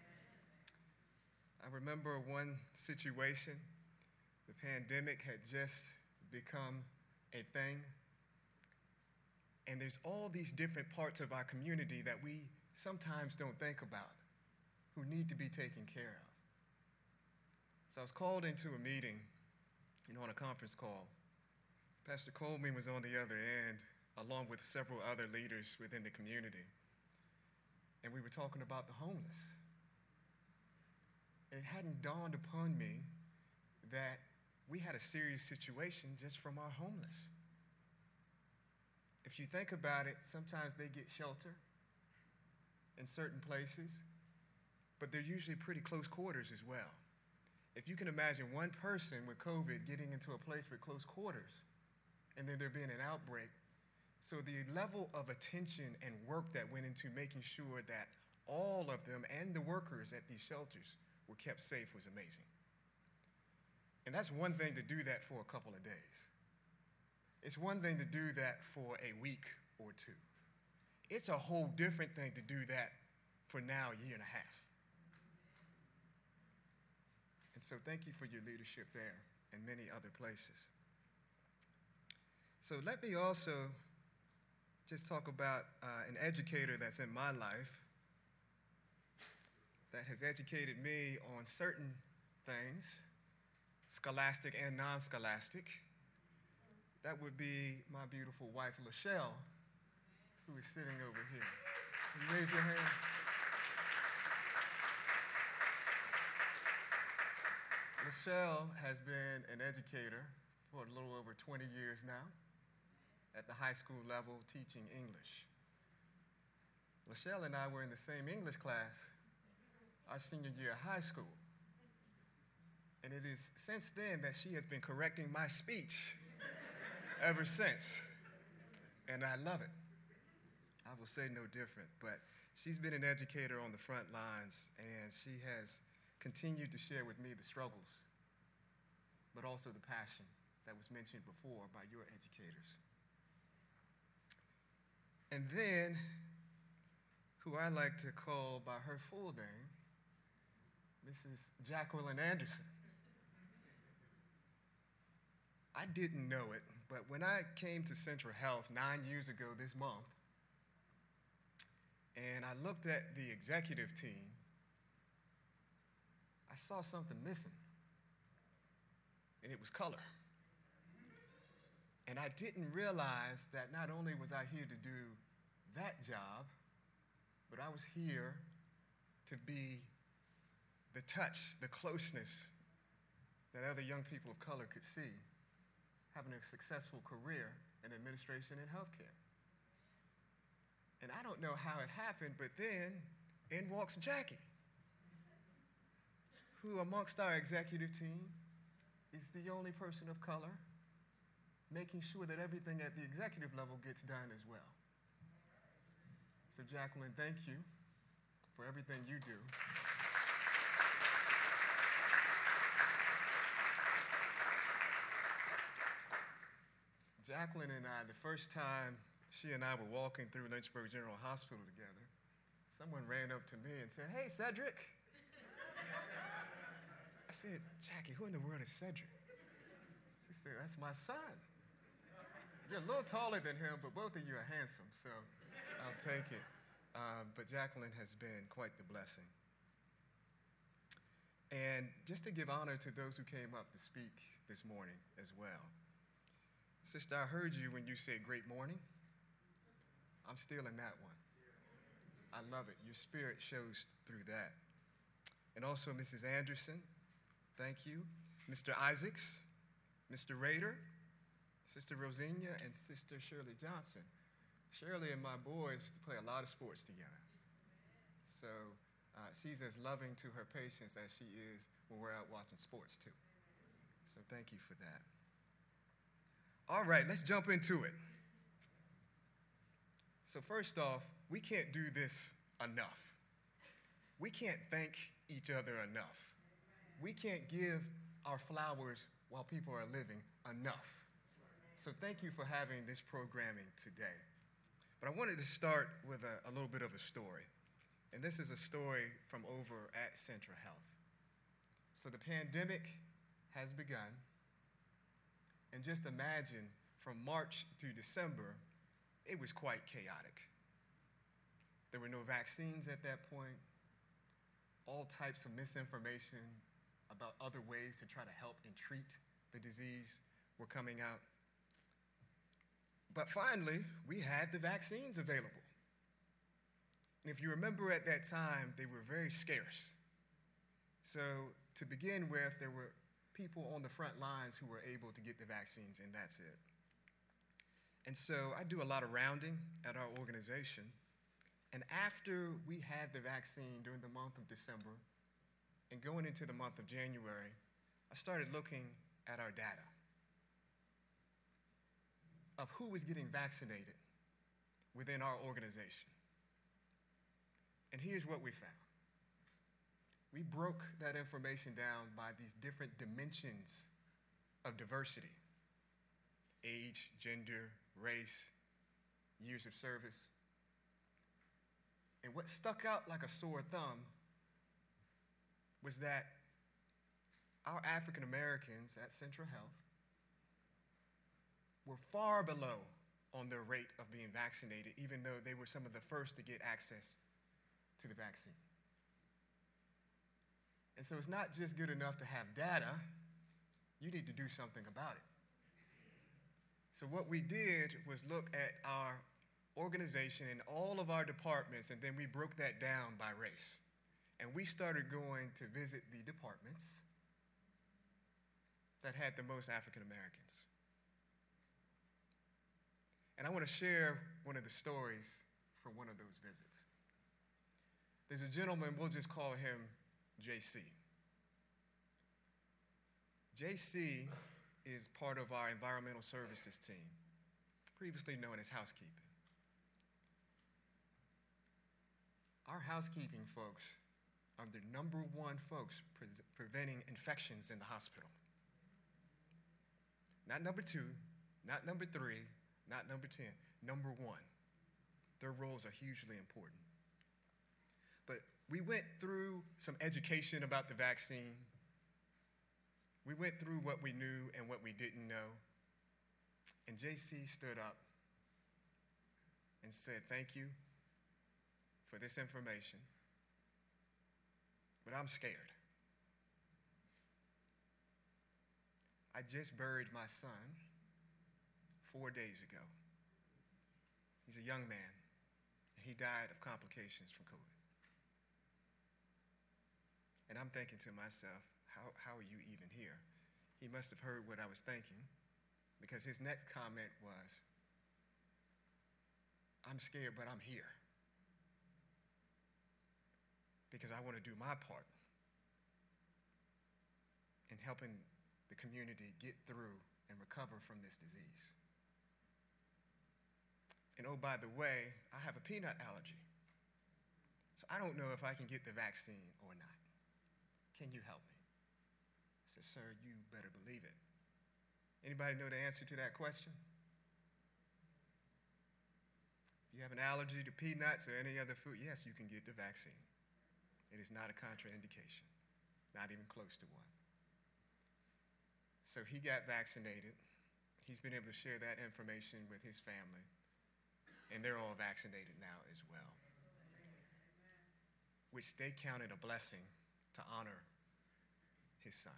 I remember one situation. The pandemic had just become a thing. And there's all these different parts of our community that we sometimes don't think about who need to be taken care of. So I was called into a meeting, on a conference call. Pastor Coleman was on the other end, along with several other leaders within the community. And we were talking about the homeless. And it hadn't dawned upon me that we had a serious situation just from our homeless. If you think about it, sometimes they get shelter in certain places, but they're usually pretty close quarters as well. If you can imagine one person with COVID getting into a place with close quarters, and then there being an outbreak. So the level of attention and work that went into making sure that all of them and the workers at these shelters were kept safe was amazing. And that's one thing to do that for a couple of days. It's one thing to do that for a week or two. It's a whole different thing to do that for now a year and a half. And so thank you for your leadership there and many other places. So let me also just talk about an educator that's in my life that has educated me on certain things, scholastic and non-scholastic. That would be my beautiful wife, Lachelle, who is sitting over here. Can you raise your hand? Lachelle has been an educator for a little over 20 years now at the high school level teaching English. Lachelle and I were in the same English class our senior year of high school. And it is since then that she has been correcting my speech ever since. And I love it. I will say no different. But she's been an educator on the front lines, and she has continued to share with me the struggles, but also the passion that was mentioned before by your educators. And then, who I like to call by her full name, Mrs. Jacqueline Anderson. I didn't know it, but when I came to Central Health 9 years ago this month, and I looked at the executive team, I saw something missing, and it was color. And I didn't realize that not only was I here to do that job, but I was here to be the touch, the closeness that other young people of color could see having a successful career in administration and healthcare. And I don't know how it happened, but then in walks Jackie, who amongst our executive team is the only person of color making sure that everything at the executive level gets done as well. So Jacqueline, thank you for everything you do. Jacqueline and I, the first time she and I were walking through Lynchburg General Hospital together, someone ran up to me and said, "Hey, Cedric." I said, "Jackie, who in the world is Cedric?" She said, "That's my son. You're a little taller than him, but both of you are handsome, so I'll take it." But Jacqueline has been quite the blessing. And just to give honor to those who came up to speak this morning as well. Sister, I heard you when you said great morning. I'm still in that one. I love it. Your spirit shows through that. And also Mrs. Anderson, thank you. Mr. Isaacs, Mr. Rader, Sister Rosinia, and Sister Shirley Johnson. Shirley and my boys play a lot of sports together. So she's as loving to her patients as she is when we're out watching sports too. So thank you for that. All right, let's jump into it. So first off, we can't do this enough. We can't thank each other enough. We can't give our flowers while people are living enough. So thank you for having this programming today. But I wanted to start with a little bit of a story. And this is a story from over at Central Health. So the pandemic has begun. And just imagine, from March to December, it was quite chaotic. There were no vaccines at that point. All types of misinformation about other ways to try to help and treat the disease were coming out. But finally, we had the vaccines available. And if you remember at that time, they were very scarce. So to begin with, there were people on the front lines who were able to get the vaccines, and that's it. And so I do a lot of rounding at our organization. And after we had the vaccine during the month of December and going into the month of January, I started looking at our data of who was getting vaccinated within our organization. And here's what we found. We broke that information down by these different dimensions of diversity: age, gender, race, years of service. And what stuck out like a sore thumb was that our African Americans at Central Health were far below on on their rate of being vaccinated, even though they were some of the first to get access to the vaccine. And so it's not just good enough to have data, you need to do something about it. So what we did was look at our organization and all of our departments, and then we broke that down by race. And we started going to visit the departments that had the most African Americans. And I want to share one of the stories from one of those visits. There's a gentleman, we'll just call him JC. JC is part of our environmental services team, previously known as housekeeping. Our housekeeping folks are the number one folks preventing infections in the hospital. Not number 2, not number 3, not number 10, number 1. Their roles are hugely important. But we went through some education about the vaccine. We went through what we knew and what we didn't know. And JC stood up and said, "Thank you for this information, but I'm scared. I just buried my son 4 days ago. He's a young man, and he died of complications from COVID. And I'm thinking to myself, how are you even here?" He must have heard what I was thinking, because his next comment was, "I'm scared, but I'm here, because I want to do my part in helping the community get through and recover from this disease. And oh, by the way, I have a peanut allergy, so I don't know if I can get the vaccine or not. Can you help me?" I said, "Sir, you better believe it." Anybody know the answer to that question? If you have an allergy to peanuts or any other food, yes, you can get the vaccine. It is not a contraindication, not even close to one. So he got vaccinated. He's been able to share that information with his family, and they're all vaccinated now as well, which they counted a blessing to honor his son.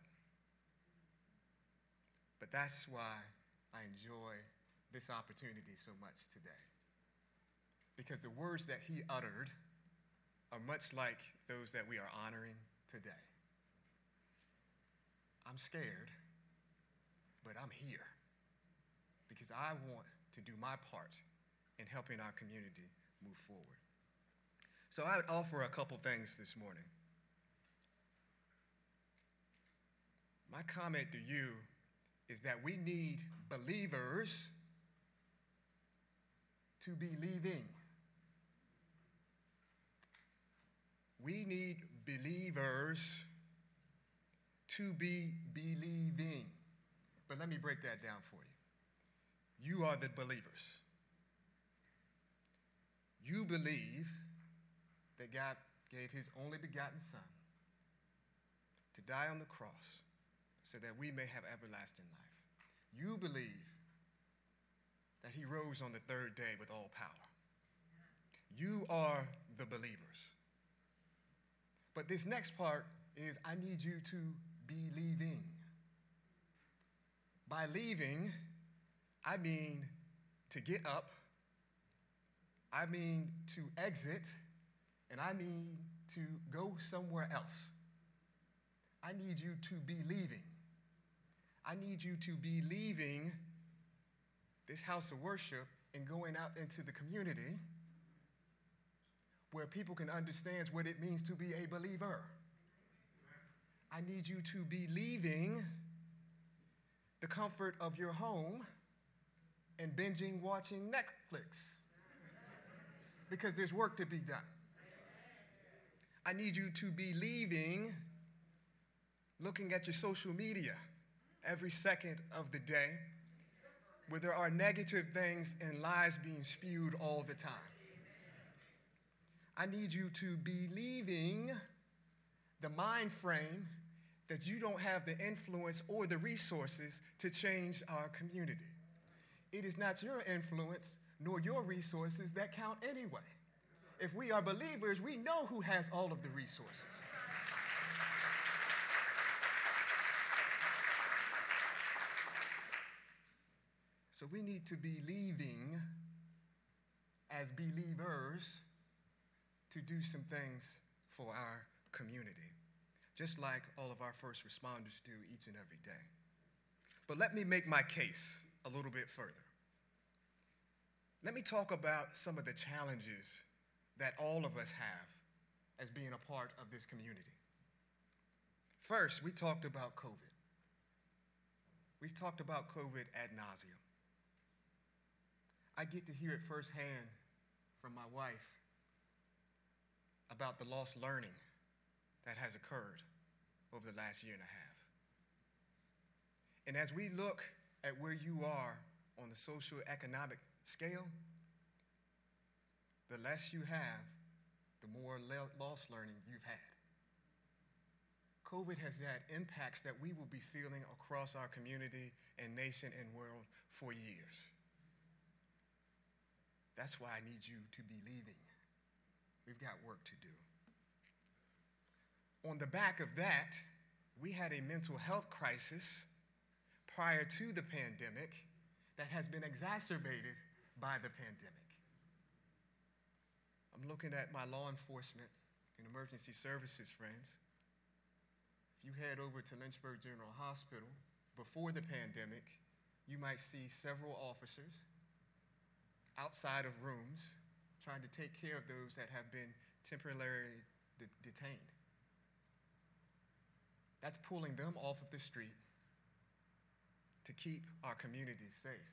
But that's why I enjoy this opportunity so much today, because the words that he uttered are much like those that we are honoring today. I'm scared, but I'm here, because I want to do my part in helping our community move forward. So I would offer a couple things this morning. My comment to you is that we need believers to be believing. We need believers to be believing. But let me break that down for you. You are the believers. You believe that God gave his only begotten Son to die on the cross so that we may have everlasting life. You believe that he rose on the third day with all power. You are the believers. But this next part is, I need you to be believing. By leaving, I mean to get up, I mean to exit, and I mean to go somewhere else. I need you to be leaving. I need you to be leaving this house of worship and going out into the community where people can understand what it means to be a believer. I need you to be leaving the comfort of your home and binging watching Netflix, because there's work to be done. I need you to be leaving looking at your social media every second of the day, where there are negative things and lies being spewed all the time. I need you to be leaving the mind frame that you don't have the influence or the resources to change our community. it is not your influence nor your resources that count anyway. If we are believers, we know who has all of the resources. So we need to be believing as believers to do some things for our community, just like all of our first responders do each and every day. But let me make my case a little bit further. Let me talk about some of the challenges that all of us have as being a part of this community. First, we talked about COVID. We've talked about COVID ad nauseum. I get to hear it firsthand from my wife about the lost learning that has occurred over the last year and a half. And as we look at where you are on the socioeconomic scale, the less you have, the more lost learning you've had. COVID has had impacts that we will be feeling across our community and nation and world for years. That's why I need you to be believing. We've got work to do. On the back of that, we had a mental health crisis prior to the pandemic that has been exacerbated by the pandemic. I'm looking at my law enforcement and emergency services friends. If you head over to Lynchburg General Hospital before the pandemic, you might see several officers outside of rooms trying to take care of those that have been temporarily detained. That's pulling them off of the street to keep our communities safe.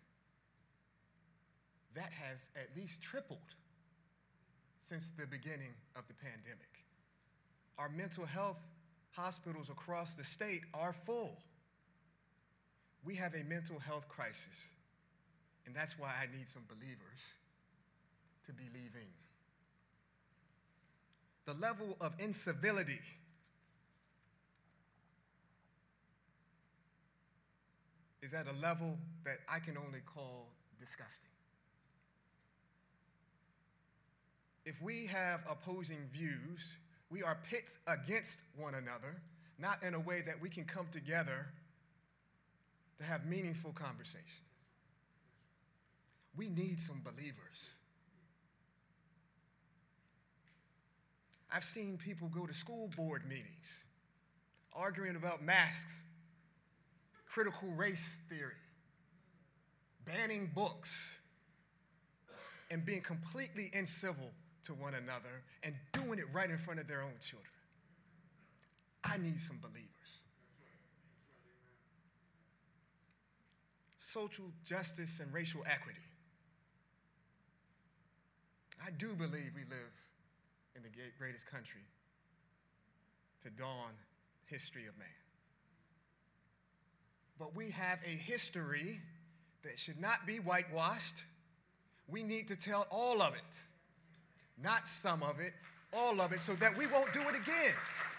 That has at least tripled since the beginning of the pandemic. Our mental health hospitals across the state are full. We have a mental health crisis, and that's why I need some believers to be believing. The level of incivility is at a level that I can only call disgusting. If we have opposing views, we are pit against one another, not in a way that we can come together to have meaningful conversation. We need some believers. I've seen people go to school board meetings arguing about masks, critical race theory, banning books, and being completely incivil to one another and doing it right in front of their own children. I need some believers. Social justice and racial equity. I do believe we live in the greatest country to dawn history of man. But we have a history that should not be whitewashed. We need to tell all of it, not some of it, all of it, so that we won't do it again.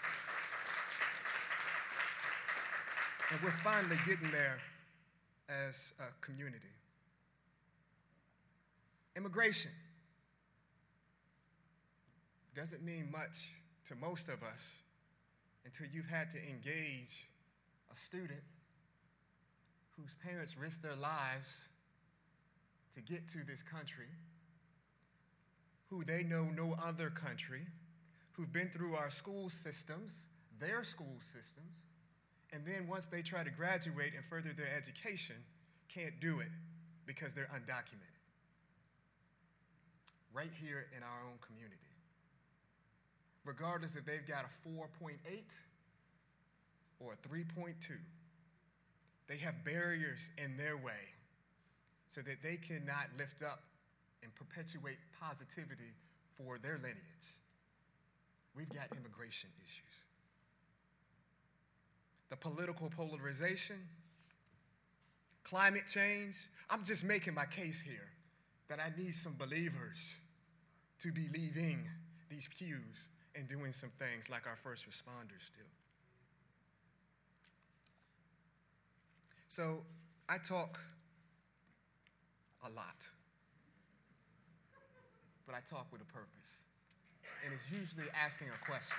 And we're finally getting there as a community. Immigration doesn't mean much to most of us until you've had to engage a student whose parents risked their lives to get to this country, who they know no other country, who've been through our school systems, their school systems, and then once they try to graduate and further their education, can't do it because they're undocumented. Right here in our own community. Regardless if they've got a 4.8 or a 3.2, they have barriers in their way so that they cannot lift up and perpetuate positivity for their lineage. We've got immigration issues. The political polarization, climate change. I'm just making my case here that I need some believers to be leaving these pews and doing some things like our first responders do. So I talk a lot. But I talk with a purpose. And it's usually asking a question.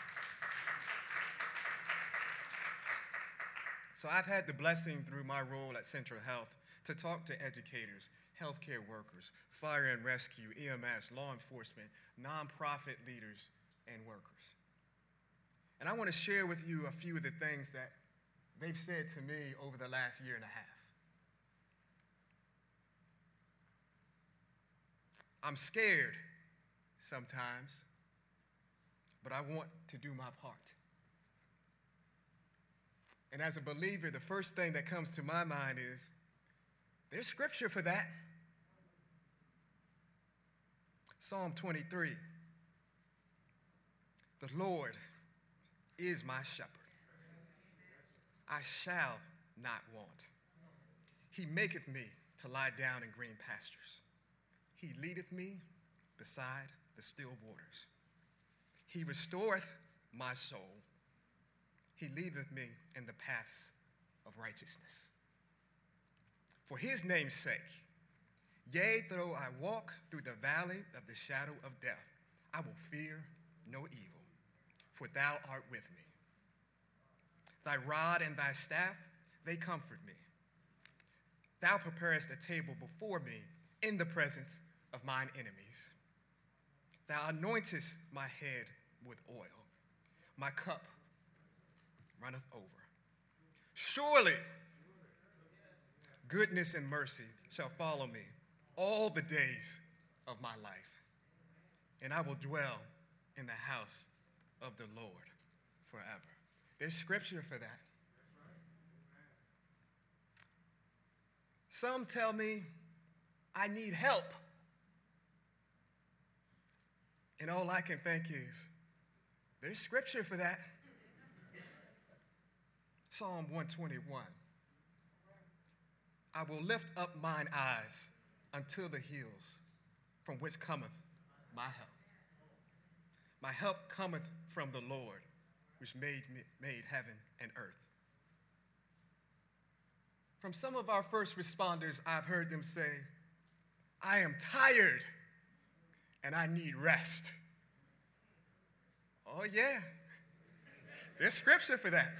So I've had the blessing through my role at Central Health to talk to educators, healthcare workers, fire and rescue, EMS, law enforcement, nonprofit leaders, and workers. And I want to share with you a few of the things that they've said to me over the last year and a half. I'm scared sometimes, but I want to do my part. And as a believer, the first thing that comes to my mind is, there's scripture for that. Psalm 23. The Lord is my shepherd. I shall not want. He maketh me to lie down in green pastures. He leadeth me beside the still waters. He restoreth my soul. He leadeth me in the paths of righteousness. For his name's sake, yea, though I walk through the valley of the shadow of death, I will fear no evil, for thou art with me. Thy rod and thy staff, they comfort me. Thou preparest a table before me in the presence of mine enemies. Thou anointest my head with oil. My cup runneth over. Surely goodness and mercy shall follow me all the days of my life, and I will dwell in the house of the Lord forever. There's scripture for that. Some tell me I need help, and all I can think is, there's scripture for that. Psalm 121. I will lift up mine eyes unto the hills, from which cometh my help. My help cometh from the Lord, which made heaven and earth. From some of our first responders, I've heard them say, I am tired and I need rest. Oh yeah, there's scripture for that.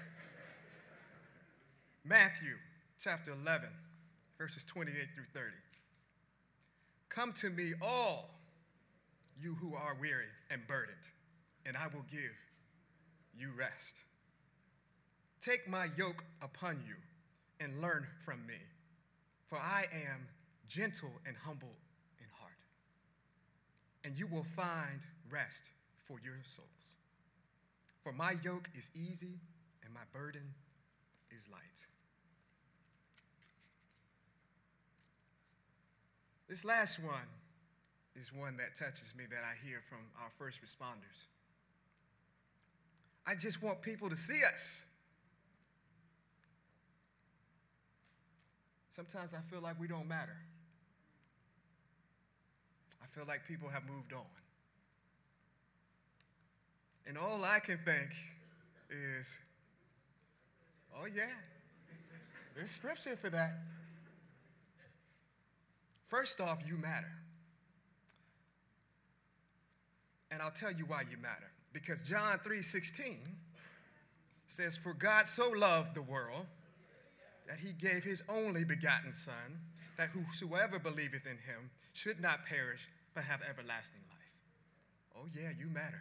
Matthew chapter 11, verses 28 through 30. Come to me all you who are weary and burdened, and I will give you rest. Take my yoke upon you and learn from me, for I am gentle and humble in heart, and you will find rest for your souls. For my yoke is easy and my burden is light. This last one is one that touches me, that I hear from our first responders. I just want people to see us. Sometimes I feel like we don't matter. I feel like people have moved on. And all I can think is, oh yeah, there's scripture for that. First off, you matter. And I'll tell you why you matter. Because John 3:16 says, for God so loved the world that he gave his only begotten Son, that whosoever believeth in him should not perish, but have everlasting life. Oh yeah, you matter.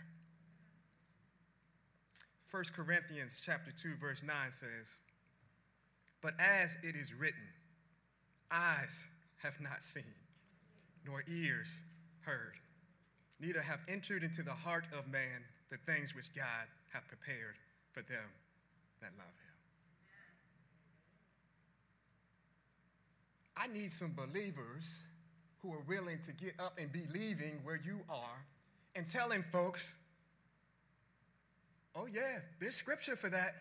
1 Corinthians chapter 2, verse 9 says, but as it is written, eyes have not seen, nor ears heard, neither have entered into the heart of man the things which God hath prepared for them that love him. I need some believers who are willing to get up and be leaving where you are and telling folks, oh yeah, there's scripture for that.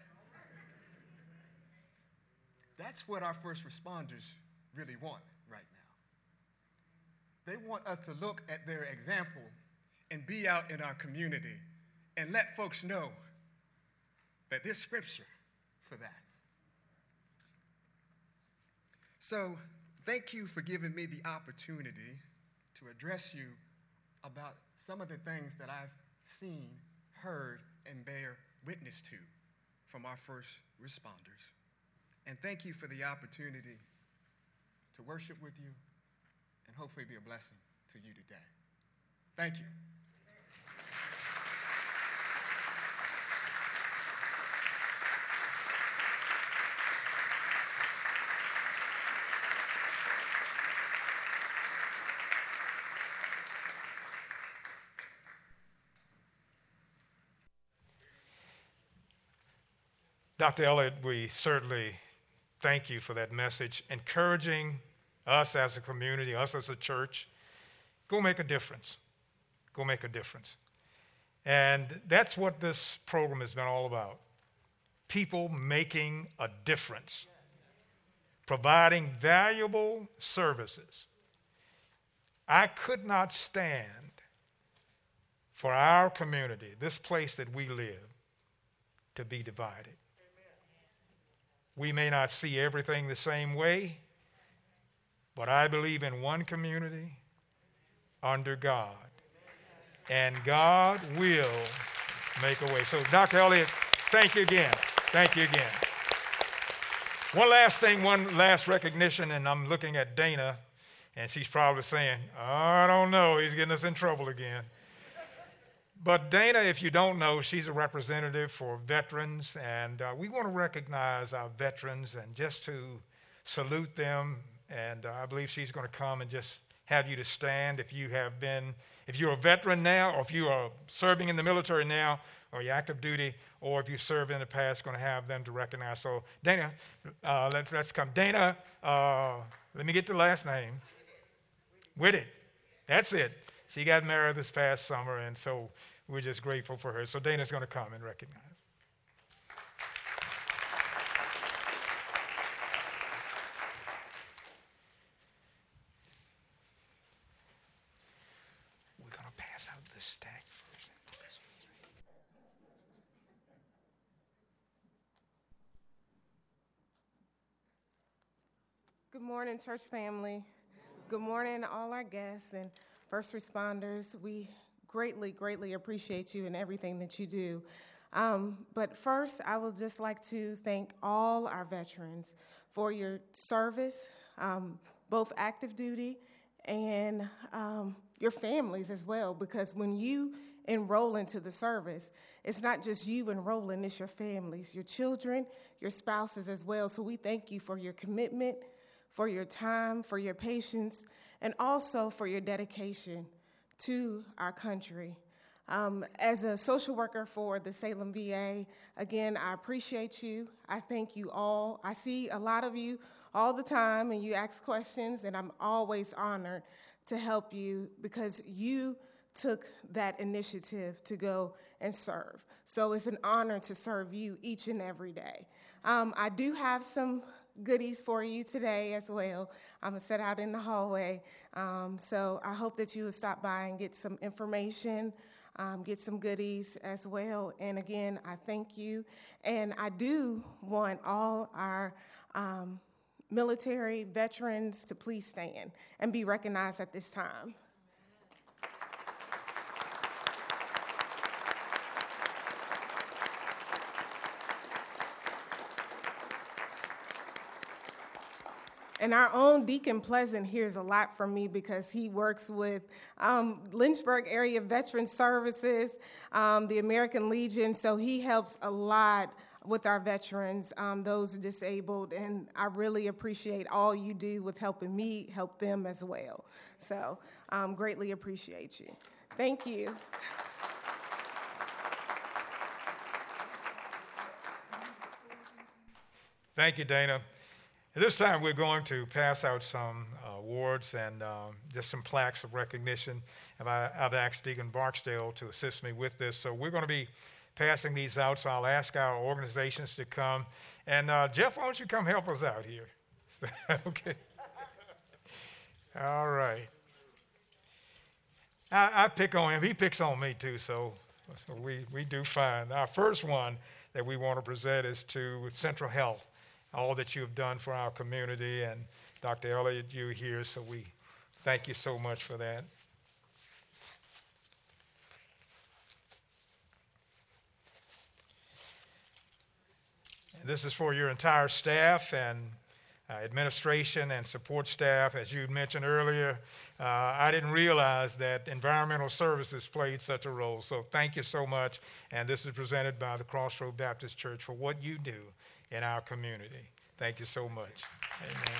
That's what our first responders really want right now. They want us to look at their example and be out in our community and let folks know that there's scripture for that. So thank you for giving me the opportunity to address you about some of the things that I've seen, heard, and bear witness to from our first responders. And thank you for the opportunity to worship with you and hopefully be a blessing to you today. Thank you. Dr. Elliott, we certainly thank you for that message, encouraging us as a community, us as a church. Go make a difference. Go make a difference. And that's what this program has been all about. People making a difference, providing valuable services. I could not stand for our community, this place that we live, to be divided. We may not see everything the same way, but I believe in one community under God. And God will make a way. So, Dr. Elliott, thank you again. Thank you again. One last thing, one last recognition, and I'm looking at Dana, and she's probably saying, I don't know, he's getting us in trouble again. But Dana, if you don't know, she's a representative for veterans, and we want to recognize our veterans and just to salute them. And I believe she's going to come and just have you to stand if you're a veteran now, or if you are serving in the military now, or you're active duty, or if you served in the past, going to have them to recognize. So Dana, let's come. Dana, let me get the last name. Whitted. That's it. She got married this past summer, and so we're just grateful for her. So Dana's going to come and recognize. We're going to pass out the stack first. Good morning, church family. Good morning, all our guests and first responders. We greatly, greatly appreciate you and everything that you do. But first, I would just like to thank all our veterans for your service, both active duty and your families as well, because when you enroll into the service, it's not just you enrolling, it's your families, your children, your spouses as well. So we thank you for your commitment, for your time, for your patience, and also for your dedication to our country. As a social worker for the Salem VA, again, I appreciate you. I thank you all. I see a lot of you all the time, and you ask questions, and I'm always honored to help you because you took that initiative to go and serve. So it's an honor to serve you each and every day. I do have some goodies for you today as well. I'm going to set out in the hallway. So I hope that you will stop by and get some information, get some goodies as well. And again, I thank you. And I do want all our military veterans to please stand and be recognized at this time. And our own Deacon Pleasant hears a lot from me because he works with Lynchburg Area Veteran Services, the American Legion, so he helps a lot with our veterans, those disabled, and I really appreciate all you do with helping me help them as well. So greatly appreciate you. Thank you. Thank you, Dana. At this time, we're going to pass out some awards and just some plaques of recognition. And I've asked Deacon Barksdale to assist me with this. So we're going to be passing these out, so I'll ask our organizations to come. And Jeff, why don't you come help us out here? Okay. All right. I pick on him. He picks on me, too, so we do fine. Our first one that we want to present is to Central Health, all that you have done for our community. And Dr. Elliott, you're here, so we thank you so much for that. And this is for your entire staff and administration and support staff. As you mentioned earlier, I didn't realize that environmental services played such a role. So thank you so much. And this is presented by the Crossroad Baptist Church for what you do in our community. Thank you so much. Amen.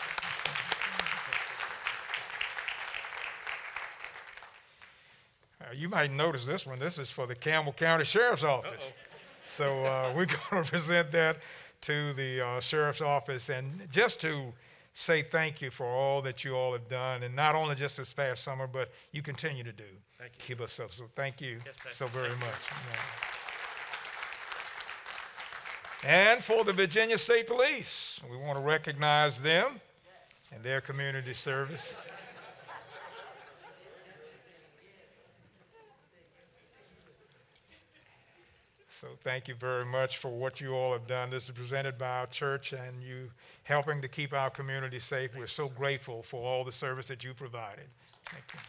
You might notice this one. This is for the Campbell County Sheriff's Office. Uh-oh. So we're going to present that to the Sheriff's Office, and just to say thank you for all that you all have done, and not only just this past summer, but you continue to do. Thank you. Keep us up. So thank you so very much. And for the Virginia State Police, we want to recognize them and their community service. So thank you very much for what you all have done. This is presented by our church and you helping to keep our community safe. We're so grateful for all the service that you provided. Thank you.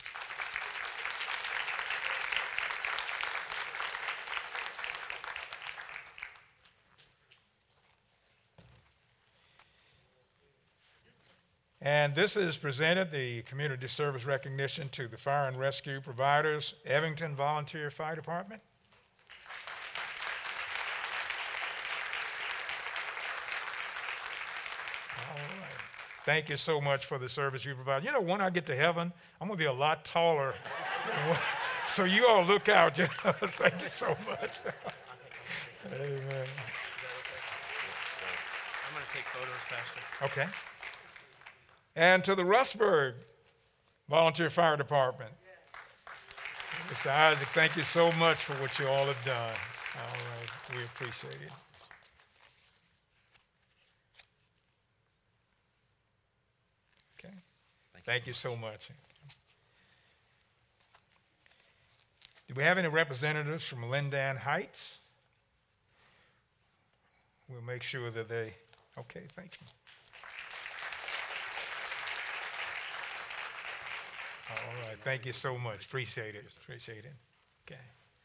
And this is presented, the community service recognition to the fire and rescue providers, Evington Volunteer Fire Department. Thank you so much for the service you provide. You know, when I get to heaven, I'm going to be a lot taller. So you all look out. Thank you so much. Amen. I'm going to take photos, Pastor. Okay. And to the Rustburg Volunteer Fire Department. Mr. Isaac, thank you so much for what you all have done. All right. We appreciate it. Thank you so much. Do we have any representatives from Lindan Heights? We'll make sure that they, okay, thank you. All right, thank you so much. Appreciate it. Appreciate it. Okay.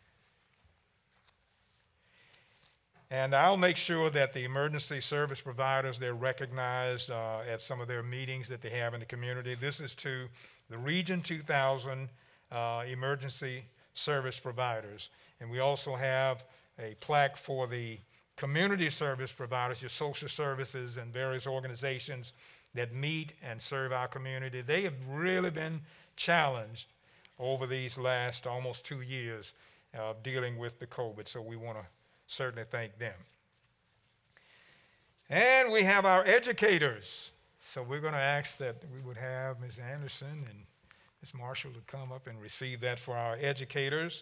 And I'll make sure that the emergency service providers, they're recognized at some of their meetings that they have in the community. This is to the Region 2000 emergency service providers. And we also have a plaque for the community service providers, your social services and various organizations that meet and serve our community. They have really been challenged over these last almost 2 years of dealing with the COVID. So we want to certainly thank them. And we have our educators. So we're going to ask that we would have Ms. Anderson and Ms. Marshall to come up and receive that for our educators.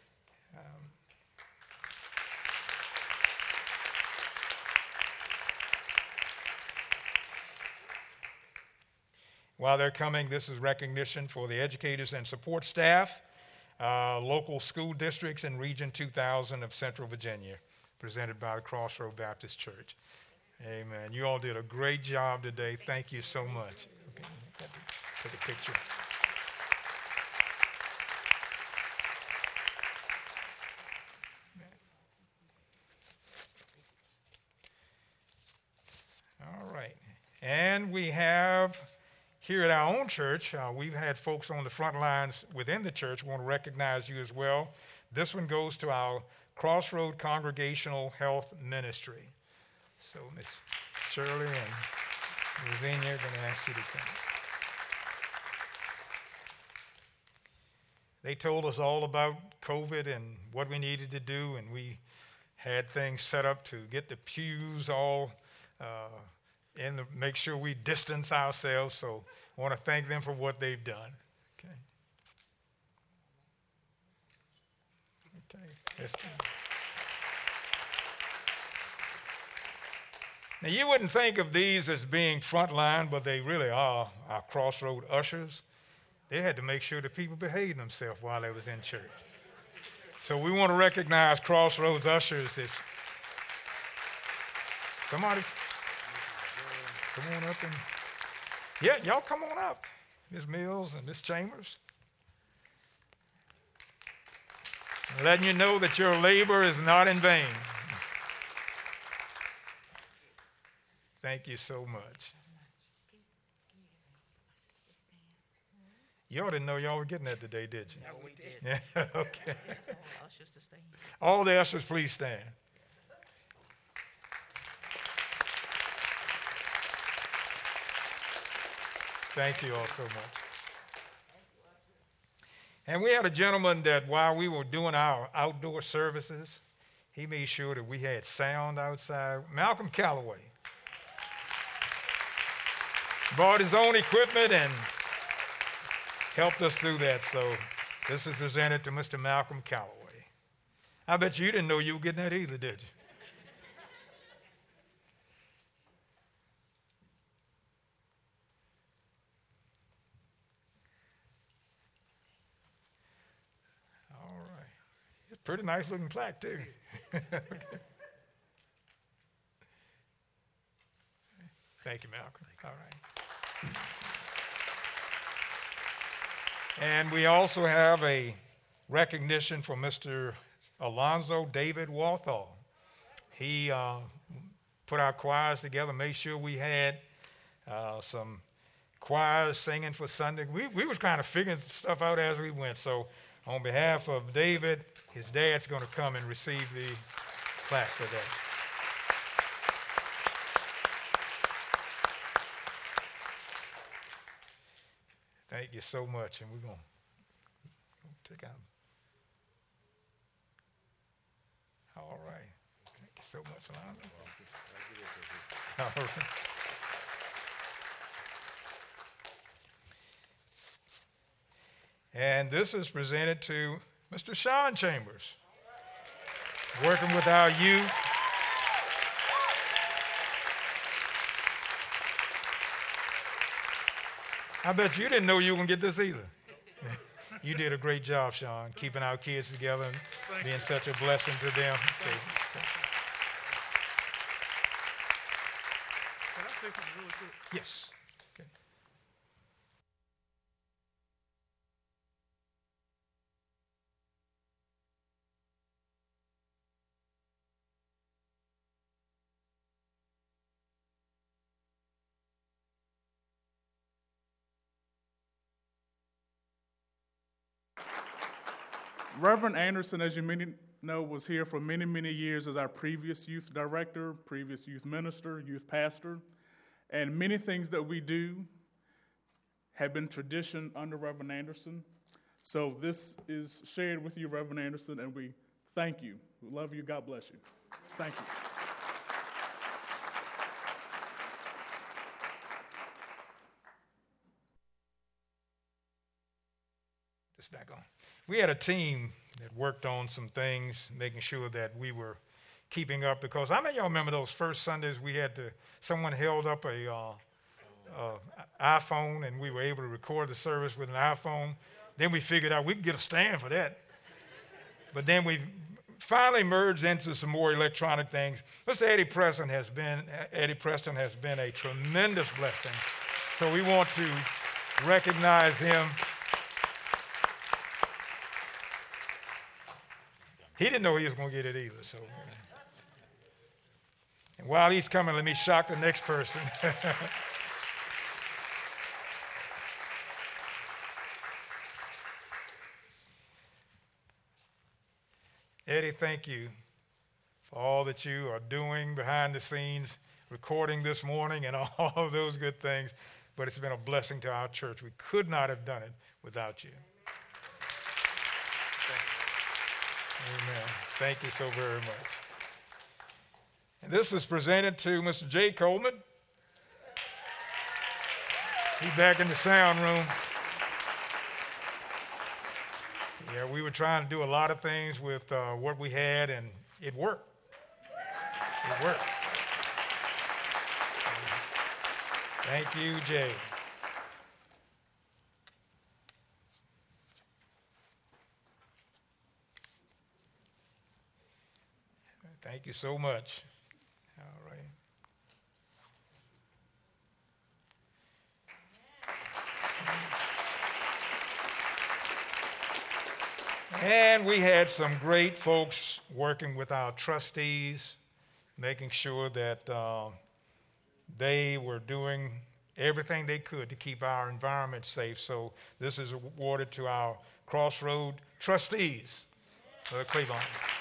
While they're coming, this is recognition for the educators and support staff, local school districts in Region 2000 of Central Virginia, presented by the Crossroad Baptist Church. Amen. You all did a great job today. Thank you so much. Okay, take a picture. All right. And we have here at our own church, we've had folks on the front lines within the church. We want to recognize you as well. This one goes to our Crossroad Congregational Health Ministry. So Ms. Shirley and Ms. Zenia are going to ask you to come. They told us all about COVID and what we needed to do, and we had things set up to get the pews all make sure we distance ourselves. So I want to thank them for what they've done. Okay. Okay. Let's go. Now, you wouldn't think of these as being frontline, but they really are our Crossroad ushers. They had to make sure that people behaved themselves while they was in church. So we want to recognize Crossroads ushers. Somebody come on up and Yeah, y'all come on up, Ms. Mills and Ms. Chambers. Letting you know that your labor is not in vain. Thank you so much. Y'all didn't know y'all were getting that today, did you? No, we did. Yeah, okay. All ushers to stand. All the ushers, please stand. Thank you all so much. And we had a gentleman that while we were doing our outdoor services, he made sure that we had sound outside. Malcolm Calloway bought his own equipment and helped us through that. So this is presented to Mr. Malcolm Calloway. I bet you didn't know you were getting that either, did you? Pretty nice looking plaque, too. Thank you, Malcolm. All right. And we also have a recognition for Mr. Alonzo David Walthall. He put our choirs together, made sure we had some choirs singing for Sunday. We were kind of figuring stuff out as we went. So on behalf of David, his dad's going to come and receive the plaque for that. Thank you so much, and we're going to take out. All right. Thank you so much, Alonzo. All right. And this is presented to Mr. Sean Chambers, working with our youth. I bet you didn't know you were going to get this either. You did a great job, Sean, keeping our kids together and being such a blessing to them. Can I say something really quick? Yes. Okay. Reverend Anderson, as you many know, was here for many, many years as our previous youth director, previous youth minister, youth pastor. And many things that we do have been tradition under Reverend Anderson. So this is shared with you, Reverend Anderson, and we thank you. We love you. God bless you. Thank you. This back on. We had a team that worked on some things, making sure that we were keeping up, because how many of y'all remember those first Sundays we had someone held up a iPhone and we were able to record the service with an iPhone. Then we figured out we could get a stand for that. But then we finally merged into some more electronic things. Mr. Eddie Preston has been a tremendous blessing. So we want to recognize him. He didn't know he was going to get it either. So, and while he's coming, let me shock the next person. Eddie, thank you for all that you are doing behind the scenes, recording this morning and all of those good things. But it's been a blessing to our church. We could not have done it without you. Amen. Thank you so very much. And this is presented to Mr. Jay Coleman. He's back in the sound room. Yeah, we were trying to do a lot of things with what we had, and it worked. It worked. Thank you, Jay. Thank you so much. All right. And we had some great folks working with our trustees, making sure that they were doing everything they could to keep our environment safe. So this is awarded to our Crossroad trustees of Claiborne.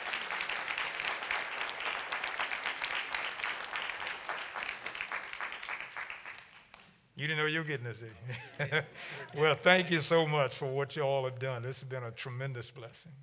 You didn't know you were getting this, did you? Well, thank you so much for what you all have done. This has been a tremendous blessing.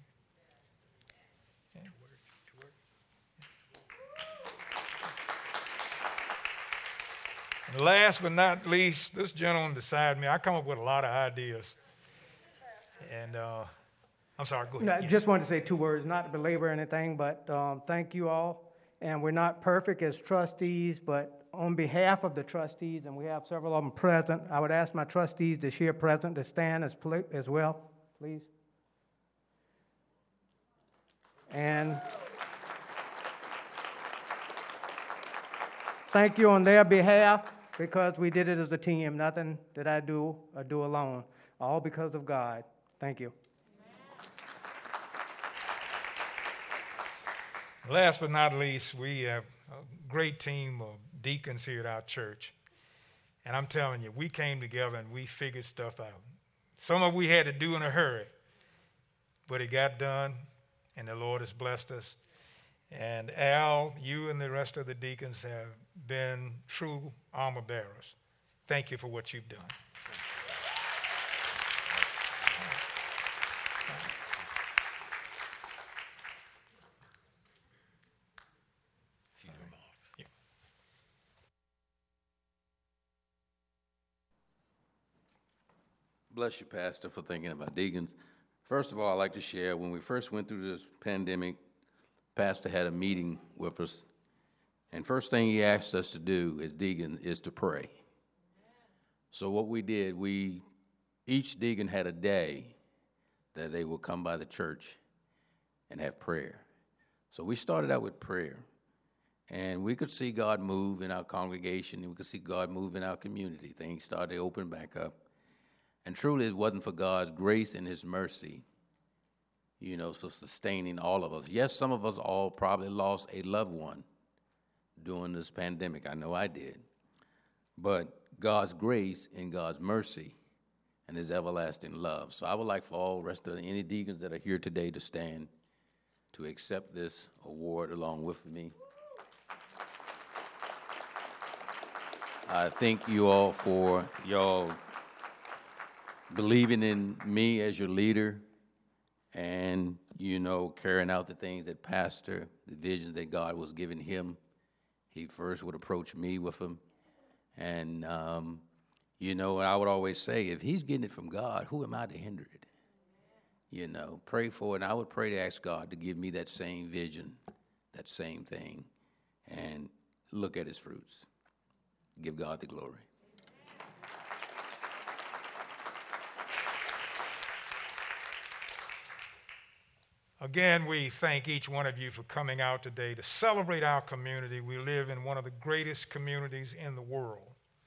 And last but not least, this gentleman beside me, I come up with a lot of ideas. And I'm sorry, go ahead. No, I just wanted to say 2 words, not to belabor anything, but thank you all. And we're not perfect as trustees, but on behalf of the trustees, and we have several of them present, I would ask my trustees this here present to stand as well, please. And thank you on their behalf, because we did it as a team. Nothing that I do or do alone, all because of God. Thank you. Last but not least, we have a great team of deacons here at our church. And I'm telling you, we came together and we figured stuff out. Some of it we had to do in a hurry, but it got done, and the Lord has blessed us. And Al, you and the rest of the deacons have been true armor bearers. Thank you for what you've done. Bless you, Pastor, for thinking about deacons. First of all, I'd like to share, when we first went through this pandemic, Pastor had a meeting with us, and first thing he asked us to do as deacons is to pray. So what we did, each deacon had a day that they would come by the church and have prayer. So we started out with prayer, and we could see God move in our congregation, and we could see God move in our community. Things started to open back up. And truly, it wasn't for God's grace and his mercy, for sustaining all of us. Yes, some of us all probably lost a loved one during this pandemic. I know I did. But God's grace and God's mercy and his everlasting love. So I would like for all rest of any deacons that are here today to stand to accept this award along with me. I thank you all for y'all believing in me as your leader and, carrying out the things that Pastor, the visions that God was giving him. He first would approach me with them. And, I would always say, if he's getting it from God, who am I to hinder it? Pray for it. And I would pray to ask God to give me that same vision, that same thing, and look at his fruits. Give God the glory. Again, we thank each one of you for coming out today to celebrate our community. We live in one of the greatest communities in the world.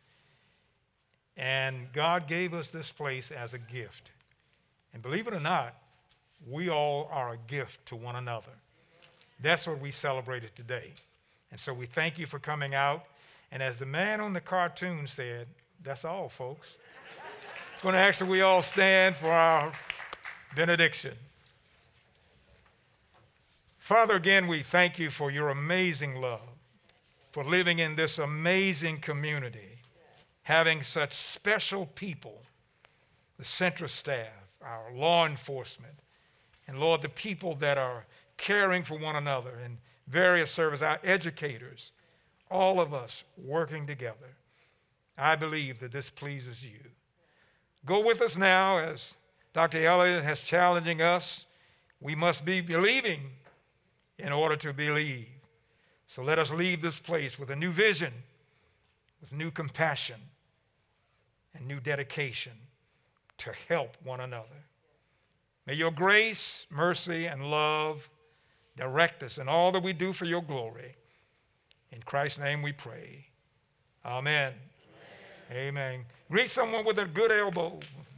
And God gave us this place as a gift. And believe it or not, we all are a gift to one another. That's what we celebrated today. And so we thank you for coming out. And as the man on the cartoon said, that's all, folks. I'm going to ask that we all stand for our benediction. Father, again, we thank you for your amazing love, for living in this amazing community, having such special people, the Centra staff, our law enforcement, and Lord, the people that are caring for one another in various services, our educators, all of us working together. I believe that this pleases you. Go with us now as Dr. Elliott has challenging us. We must be believing in order to believe. So let us leave this place with a new vision, with new compassion, and new dedication to help one another. May your grace, mercy, and love direct us in all that we do for your glory. In Christ's name we pray. Amen. Amen. Greet someone with a good elbow.